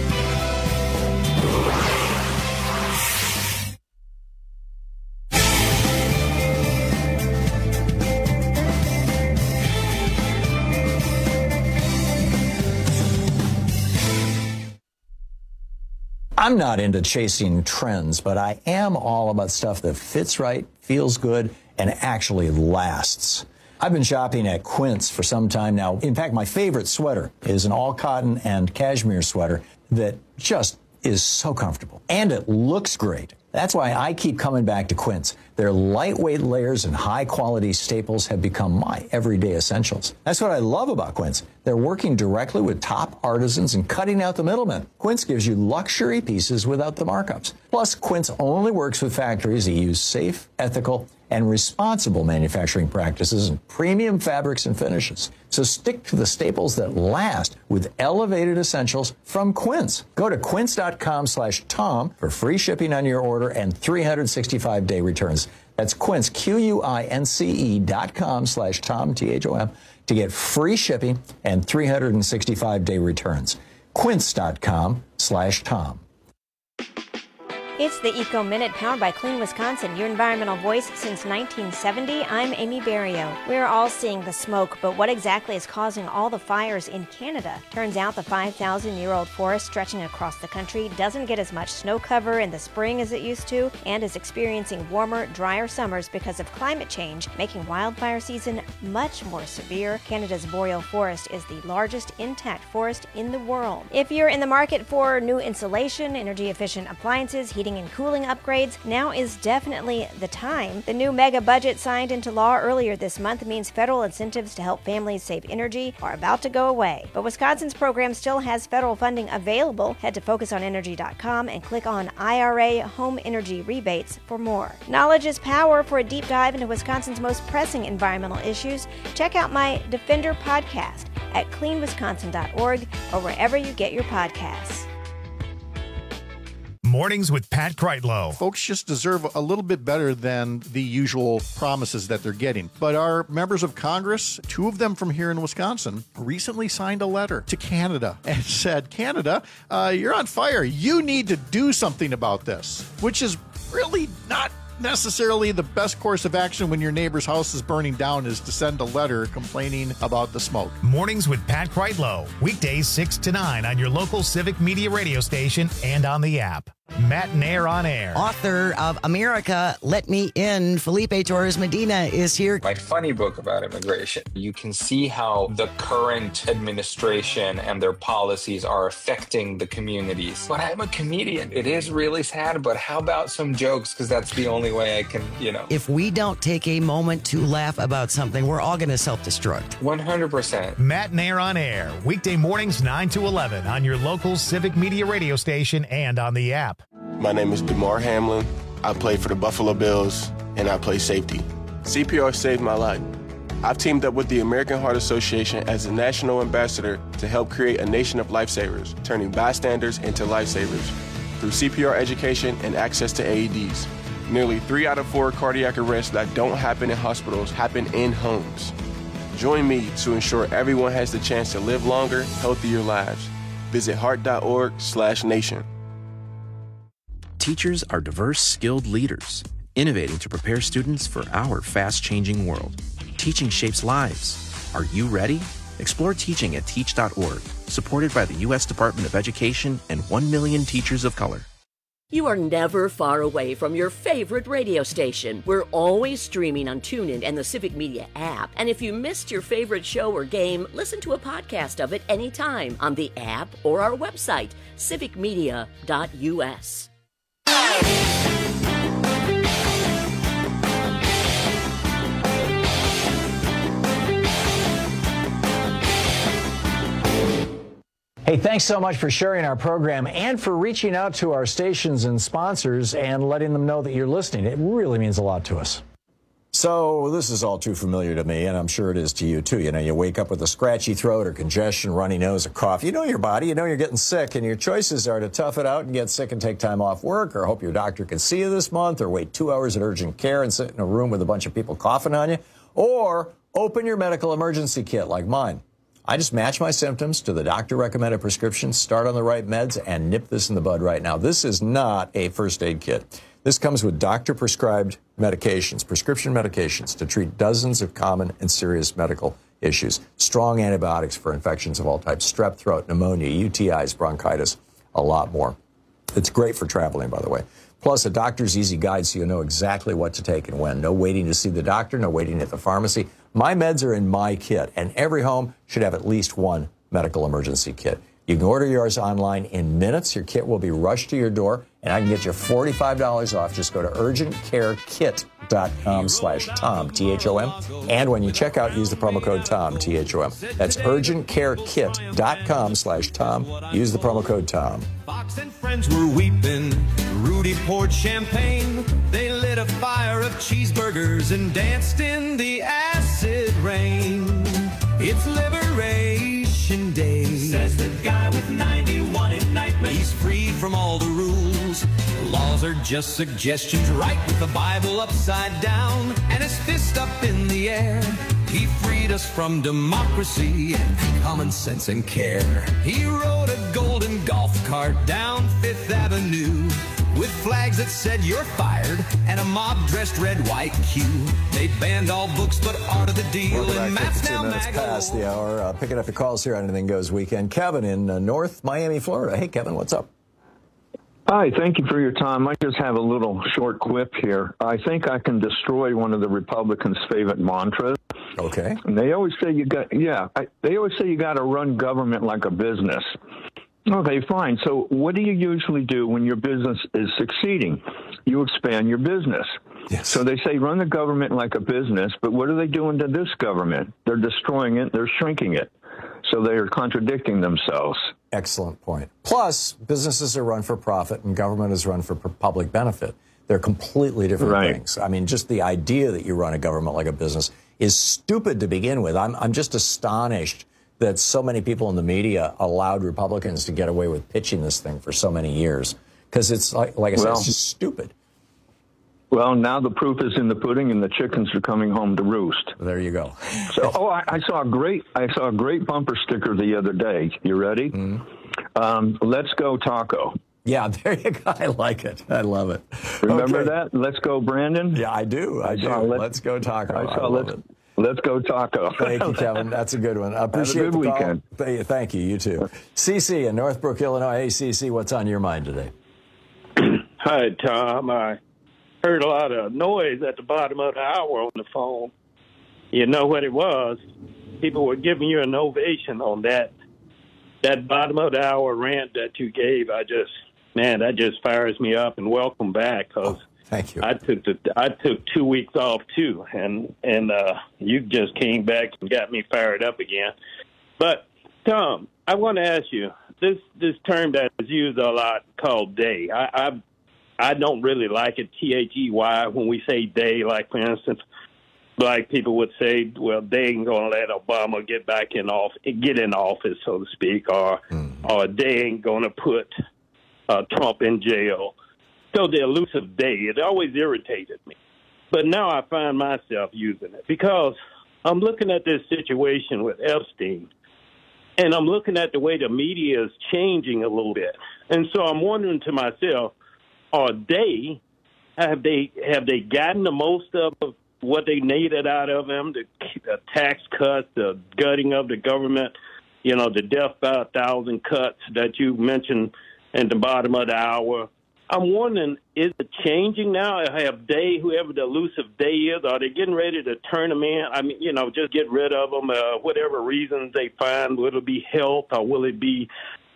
I'm not into chasing trends, but I am all about stuff that fits right, feels good, and actually lasts. I've been shopping at Quince for some time now. In fact, my favorite sweater is an all-cotton and cashmere sweater that just is so comfortable. And it looks great. That's why I keep coming back to Quince. Their lightweight layers and high-quality staples have become my everyday essentials. That's what I love about Quince. They're working directly with top artisans and cutting out the middlemen. Quince gives you luxury pieces without the markups. Plus, Quince only works with factories that use safe, ethical, and responsible manufacturing practices and premium fabrics and finishes. So stick to the staples that last with elevated essentials from Quince. Go to quince.com/Tom for free shipping on your order and 365-day returns. That's Quince, QUINCE.com/Tom, THOM, to get free shipping and 365-day returns. Quince.com/Tom. It's the Eco Minute, powered by Clean Wisconsin, your environmental voice since 1970. I'm Amy Barrio. We're all seeing the smoke, but what exactly is causing all the fires in Canada? Turns out the 5,000-year-old forest stretching across the country doesn't get as much snow cover in the spring as it used to, and is experiencing warmer, drier summers because of climate change, making wildfire season much more severe. Canada's boreal forest is the largest intact forest in the world. If you're in the market for new insulation, energy-efficient appliances, heating and cooling upgrades, now is definitely the time. The new mega budget signed into law earlier this month means federal incentives to help families save energy are about to go away. But Wisconsin's program still has federal funding available. Head to focusonenergy.com and click on IRA Home Energy Rebates for more. Knowledge is power. For a deep dive into Wisconsin's most pressing environmental issues, check out my Defender podcast at cleanwisconsin.org or wherever you get your podcasts. Mornings with Pat Kreitlow. Folks just deserve a little bit better than the usual promises that they're getting. But our members of Congress, 2 of them from here in Wisconsin, recently signed a letter to Canada and said, Canada, you're on fire. You need to do something about this, which is really not necessarily the best course of action when your neighbor's house is burning down, is to send a letter complaining about the smoke. Mornings with Pat Kreitlow. Weekdays 6 to 9 on your local Civic Media radio station and on the app. Matt Nair on air. Author of America, Let Me In, Felipe Torres Medina is here. My funny book about immigration. You can see how the current administration and their policies are affecting the communities. But I'm a comedian. It is really sad, but how about some jokes? Because that's the only way I can, If we don't take a moment to laugh about something, we're all going to self-destruct. 100%. Matt Nair on air. Weekday mornings 9 to 11 on your local Civic Media radio station and on the app. My name is DeMar Hamlin. I play for the Buffalo Bills, and I play safety. CPR saved my life. I've teamed up with the American Heart Association as a national ambassador to help create a nation of lifesavers, turning bystanders into lifesavers through CPR education and access to AEDs. Nearly 3 out of 4 cardiac arrests that don't happen in hospitals happen in homes. Join me to ensure everyone has the chance to live longer, healthier lives. Visit heart.org/nation. Teachers are diverse, skilled leaders, innovating to prepare students for our fast-changing world. Teaching shapes lives. Are you ready? Explore teaching at teach.org, supported by the U.S. Department of Education and 1 million teachers of color. You are never far away from your favorite radio station. We're always streaming on TuneIn and the Civic Media app. And if you missed your favorite show or game, listen to a podcast of it anytime on the app or our website, civicmedia.us. Hey, thanks so much for sharing our program and for reaching out to our stations and sponsors and letting them know that you're listening. It really means a lot to us. So this is all too familiar to me, and I'm sure it is to you, too. You wake up with a scratchy throat or congestion, runny nose, or cough. You know your body. You know you're getting sick, and your choices are to tough it out and get sick and take time off work, or hope your doctor can see you this month, or wait 2 hours at urgent care and sit in a room with a bunch of people coughing on you, or open your medical emergency kit like mine. I just match my symptoms to the doctor-recommended prescription, start on the right meds, and nip this in the bud right now. This is not a first aid kit. This comes with doctor-prescribed medications, prescription medications, to treat dozens of common and serious medical issues. Strong antibiotics for infections of all types, strep throat, pneumonia, UTIs, bronchitis, a lot more. It's great for traveling, by the way. Plus, a doctor's easy guide so you know exactly what to take and when. No waiting to see the doctor, no waiting at the pharmacy. My meds are in my kit, and every home should have at least one medical emergency kit. You can order yours online in minutes. Your kit will be rushed to your door, and I can get you $45 off. Just go to urgentcarekit.com/Tom, T-H-O-M. And when you check out, use the promo code Tom, T-H-O-M. That's urgentcarekit.com/Tom. Use the promo code Tom. Fox and friends were weeping. Rudy poured champagne. They lit a fire of cheeseburgers and danced in the acid rain. It's Liberation Day, says the guy with 91 indictments. He's free from all the rules. Laws are just suggestions, right with the Bible upside down and his fist up in the air. He freed us from democracy and common sense and care. He rode a golden golf cart down Fifth Avenue with flags that said you're fired and a mob dressed red, white Q. They banned all books but art of the deal. Welcome back, 52 minutes past the hour. Picking up your calls here on Anything Goes Weekend. Kevin in North Miami, Florida. Hey, Kevin, what's up? Hi, thank you for your time. I just have a little short quip here. I think I can destroy one of the Republicans' favorite mantras. Okay. And they always say you got to run government like a business. Okay, fine. So what do you usually do when your business is succeeding? You expand your business. Yes. So they say run the government like a business, but what are they doing to this government? They're destroying it. They're shrinking it. So they are contradicting themselves. Excellent point. Plus, businesses are run for profit and government is run for public benefit. They're completely different things. I mean, just the idea that you run a government like a business is stupid to begin with. I'm just astonished that so many people in the media allowed Republicans to get away with pitching this thing for so many years. because it's like I said, it's just stupid. Well, now the proof is in the pudding, and the chickens are coming home to roost. There you go. So, I saw a great bumper sticker the other day. You ready? Let's go taco. Yeah, there you go. I like it. I love it. Remember that? Let's go, Brandon. Yeah, I do. I do. Let's go taco. I love it. Let's go taco. Thank you, Kevin. That's a good one. I appreciate Have a good weekend. Thank you. You too. CC in Northbrook, Illinois. Hey, CC, what's on your mind today? Hi, Tom. I heard a lot of noise at the bottom of the hour on the phone. You know what it was? People were giving you an ovation on that bottom of the hour rant that you gave. That just fires me up, and welcome back, because thank you. I took 2 weeks off too, and you just came back and got me fired up again. But Tom, I want to ask you this term that is used a lot called day. I don't really like it, THEY, when we say day. Like, for instance, black people would say, well, they ain't going to let Obama get in office, so to speak, or they ain't going to put Trump in jail. So the elusive day, it always irritated me. But now I find myself using it because I'm looking at this situation with Epstein, and I'm looking at the way the media is changing a little bit. And so I'm wondering to myself, have they gotten the most of what they needed out of him, the tax cuts, the gutting of the government, the death by 1,000 cuts that you mentioned at the bottom of the hour? I'm wondering, is it changing now? Have they, whoever the elusive they is, are they getting ready to turn them in? I mean, just get rid of them, whatever reasons they find. Will it be health, or will it be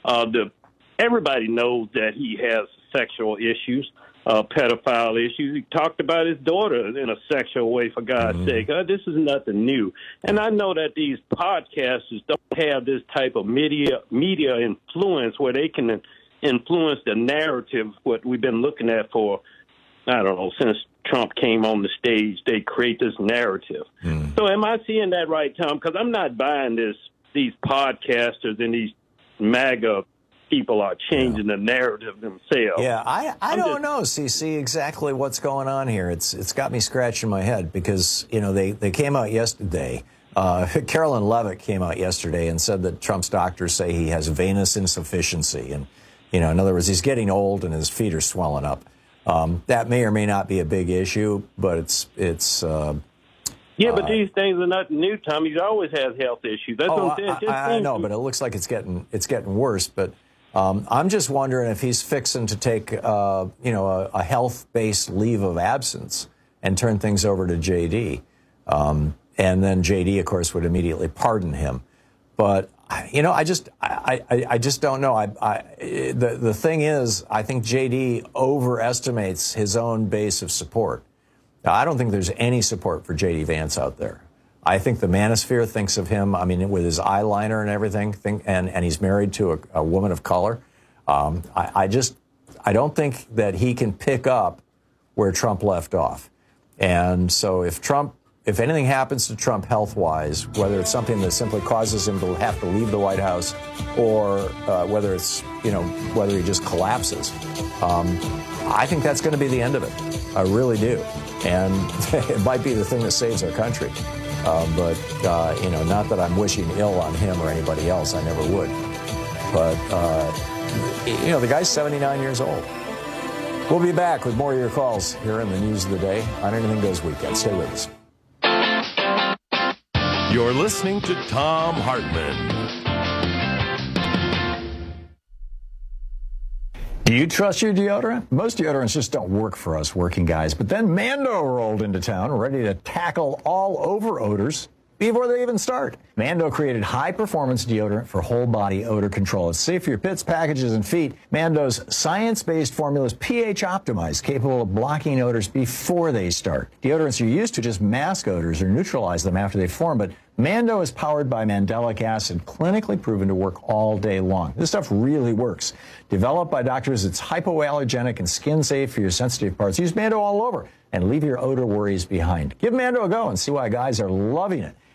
everybody knows that he has sexual issues, pedophile issues. He talked about his daughter in a sexual way, for God's sake. This is nothing new. And I know that these podcasters don't have this type of media influence where they can influence the narrative, what we've been looking at for, I don't know, since Trump came on the stage. They create this narrative. So am I seeing that right, Tom? Because I'm not buying these podcasters and these MAGA people are changing the narrative themselves. Yeah, I don't know, CC, exactly what's going on here. It's got me scratching my head because, they came out yesterday. Carolyn Levitt came out yesterday and said that Trump's doctors say he has venous insufficiency. And, in other words, he's getting old and his feet are swelling up. That may or may not be a big issue, but it's but these things are not new, Tom. He always has health issues. That's what I'm saying. I know, but it looks like it's getting worse. But I'm just wondering if he's fixing to take, a health-based leave of absence and turn things over to J.D. And then J.D., of course, would immediately pardon him. But, I just don't know. The thing is, I think J.D. overestimates his own base of support. Now, I don't think there's any support for J.D. Vance out there. I think the manosphere thinks of him, with his eyeliner and everything, and he's married to a woman of color. I don't think that he can pick up where Trump left off. And so if anything happens to Trump health-wise, whether it's something that simply causes him to have to leave the White House or whether it's, whether he just collapses, I think that's going to be the end of it. I really do. And it might be the thing that saves our country. But not that I'm wishing ill on him or anybody else. I never would. But, the guy's 79 years old. We'll be back with more of your calls here in the News of the Day on Anything Goes Weekend. Stay with us. You're listening to Tom Hartman. Do you trust your deodorant? Most deodorants just don't work for us working guys. But then Mando rolled into town, ready to tackle all over odors before they even start. Mando created high-performance deodorant for whole-body odor control. It's safe for your pits, packages, and feet. Mando's science-based formula is pH-optimized, capable of blocking odors before they start. Deodorants are used to just mask odors or neutralize them after they form, but Mando is powered by mandelic acid, clinically proven to work all day long. This stuff really works. Developed by doctors, it's hypoallergenic and skin-safe for your sensitive parts. Use Mando all over and leave your odor worries behind. Give Mando a go and see why guys are loving it.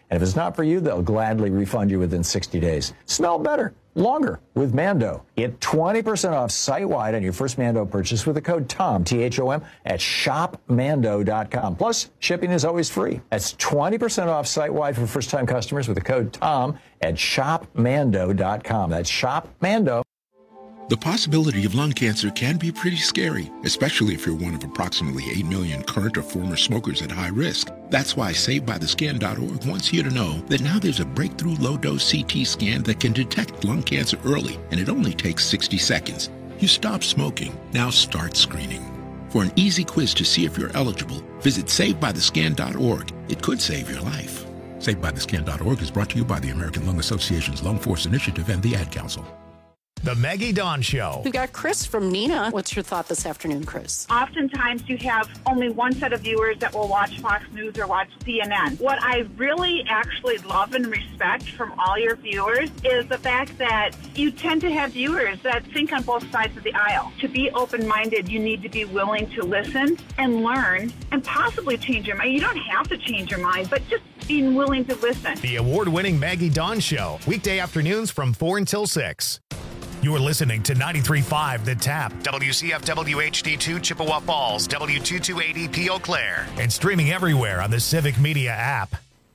And if it's not for you, they'll gladly refund you within 60 days. Smell better, longer with Mando. Get 20% off site-wide on your first Mando purchase with the code TOM, T-H-O-M, at shopmando.com. Plus, shipping is always free. That's 20% off site-wide for first-time customers with the code TOM at shopmando.com. That's shopmando. The possibility of lung cancer can be pretty scary, especially if you're one of approximately 8 million current or former smokers at high risk. That's why SaveByTheScan.org wants you to know that now there's a breakthrough low-dose CT scan that can detect lung cancer early, and it only takes 60 seconds. You stop smoking, now start screening. For an easy quiz to see if you're eligible, visit SaveByTheScan.org. It could save your life. SaveByTheScan.org is brought to you by the American Lung Association's Lung Force Initiative and the Ad Council. The Maggie Dawn Show. We've got Chris from Neenah. What's your thought this afternoon, Chris? Oftentimes you have only one set of viewers that will watch Fox News or watch CNN. What I really actually love and respect from all your viewers is the fact that you tend to have viewers that think on both sides of the aisle. To be open-minded, you need to be willing to listen and learn and possibly change your mind. You don't have to change your mind, but just being willing to listen. The award-winning Maggie Dawn Show, weekday afternoons from 4 until 6. You're listening to 93.5 The Tap, WCFW HD2 Chippewa Falls, W2280P Eau Claire, and streaming everywhere on the Civic Media app.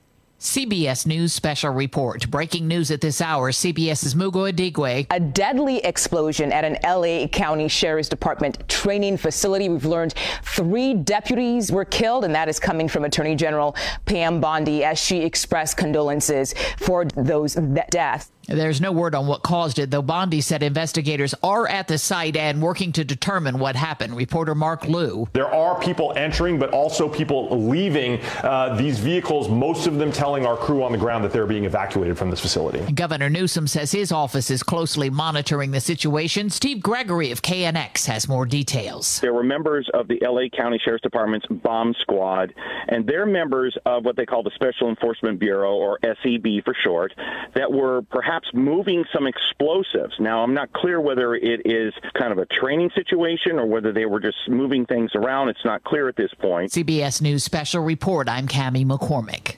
CBS News special report. Breaking news at this hour. CBS's Mugo Adigwe. A deadly explosion at an L.A. County Sheriff's Department training facility. We've learned 3 deputies were killed, and that is coming from Attorney General Pam Bondi as she expressed condolences for those deaths. There's no word on what caused it, though Bondi said investigators are at the site and working to determine what happened. Reporter Mark Liu. There are people entering, but also people leaving these vehicles, most of them telling our crew on the ground that they're being evacuated from this facility. Governor Newsom says his office is closely monitoring the situation. Steve Gregory of KNX has more details. There were members of the L.A. County Sheriff's Department's bomb squad, and they're members of what they call the Special Enforcement Bureau, or SEB for short, that were perhaps moving some explosives. Now, I'm not clear whether it is kind of a training situation or whether they were just moving things around. It's not clear at this point. CBS News special report. I'm Cammie McCormick.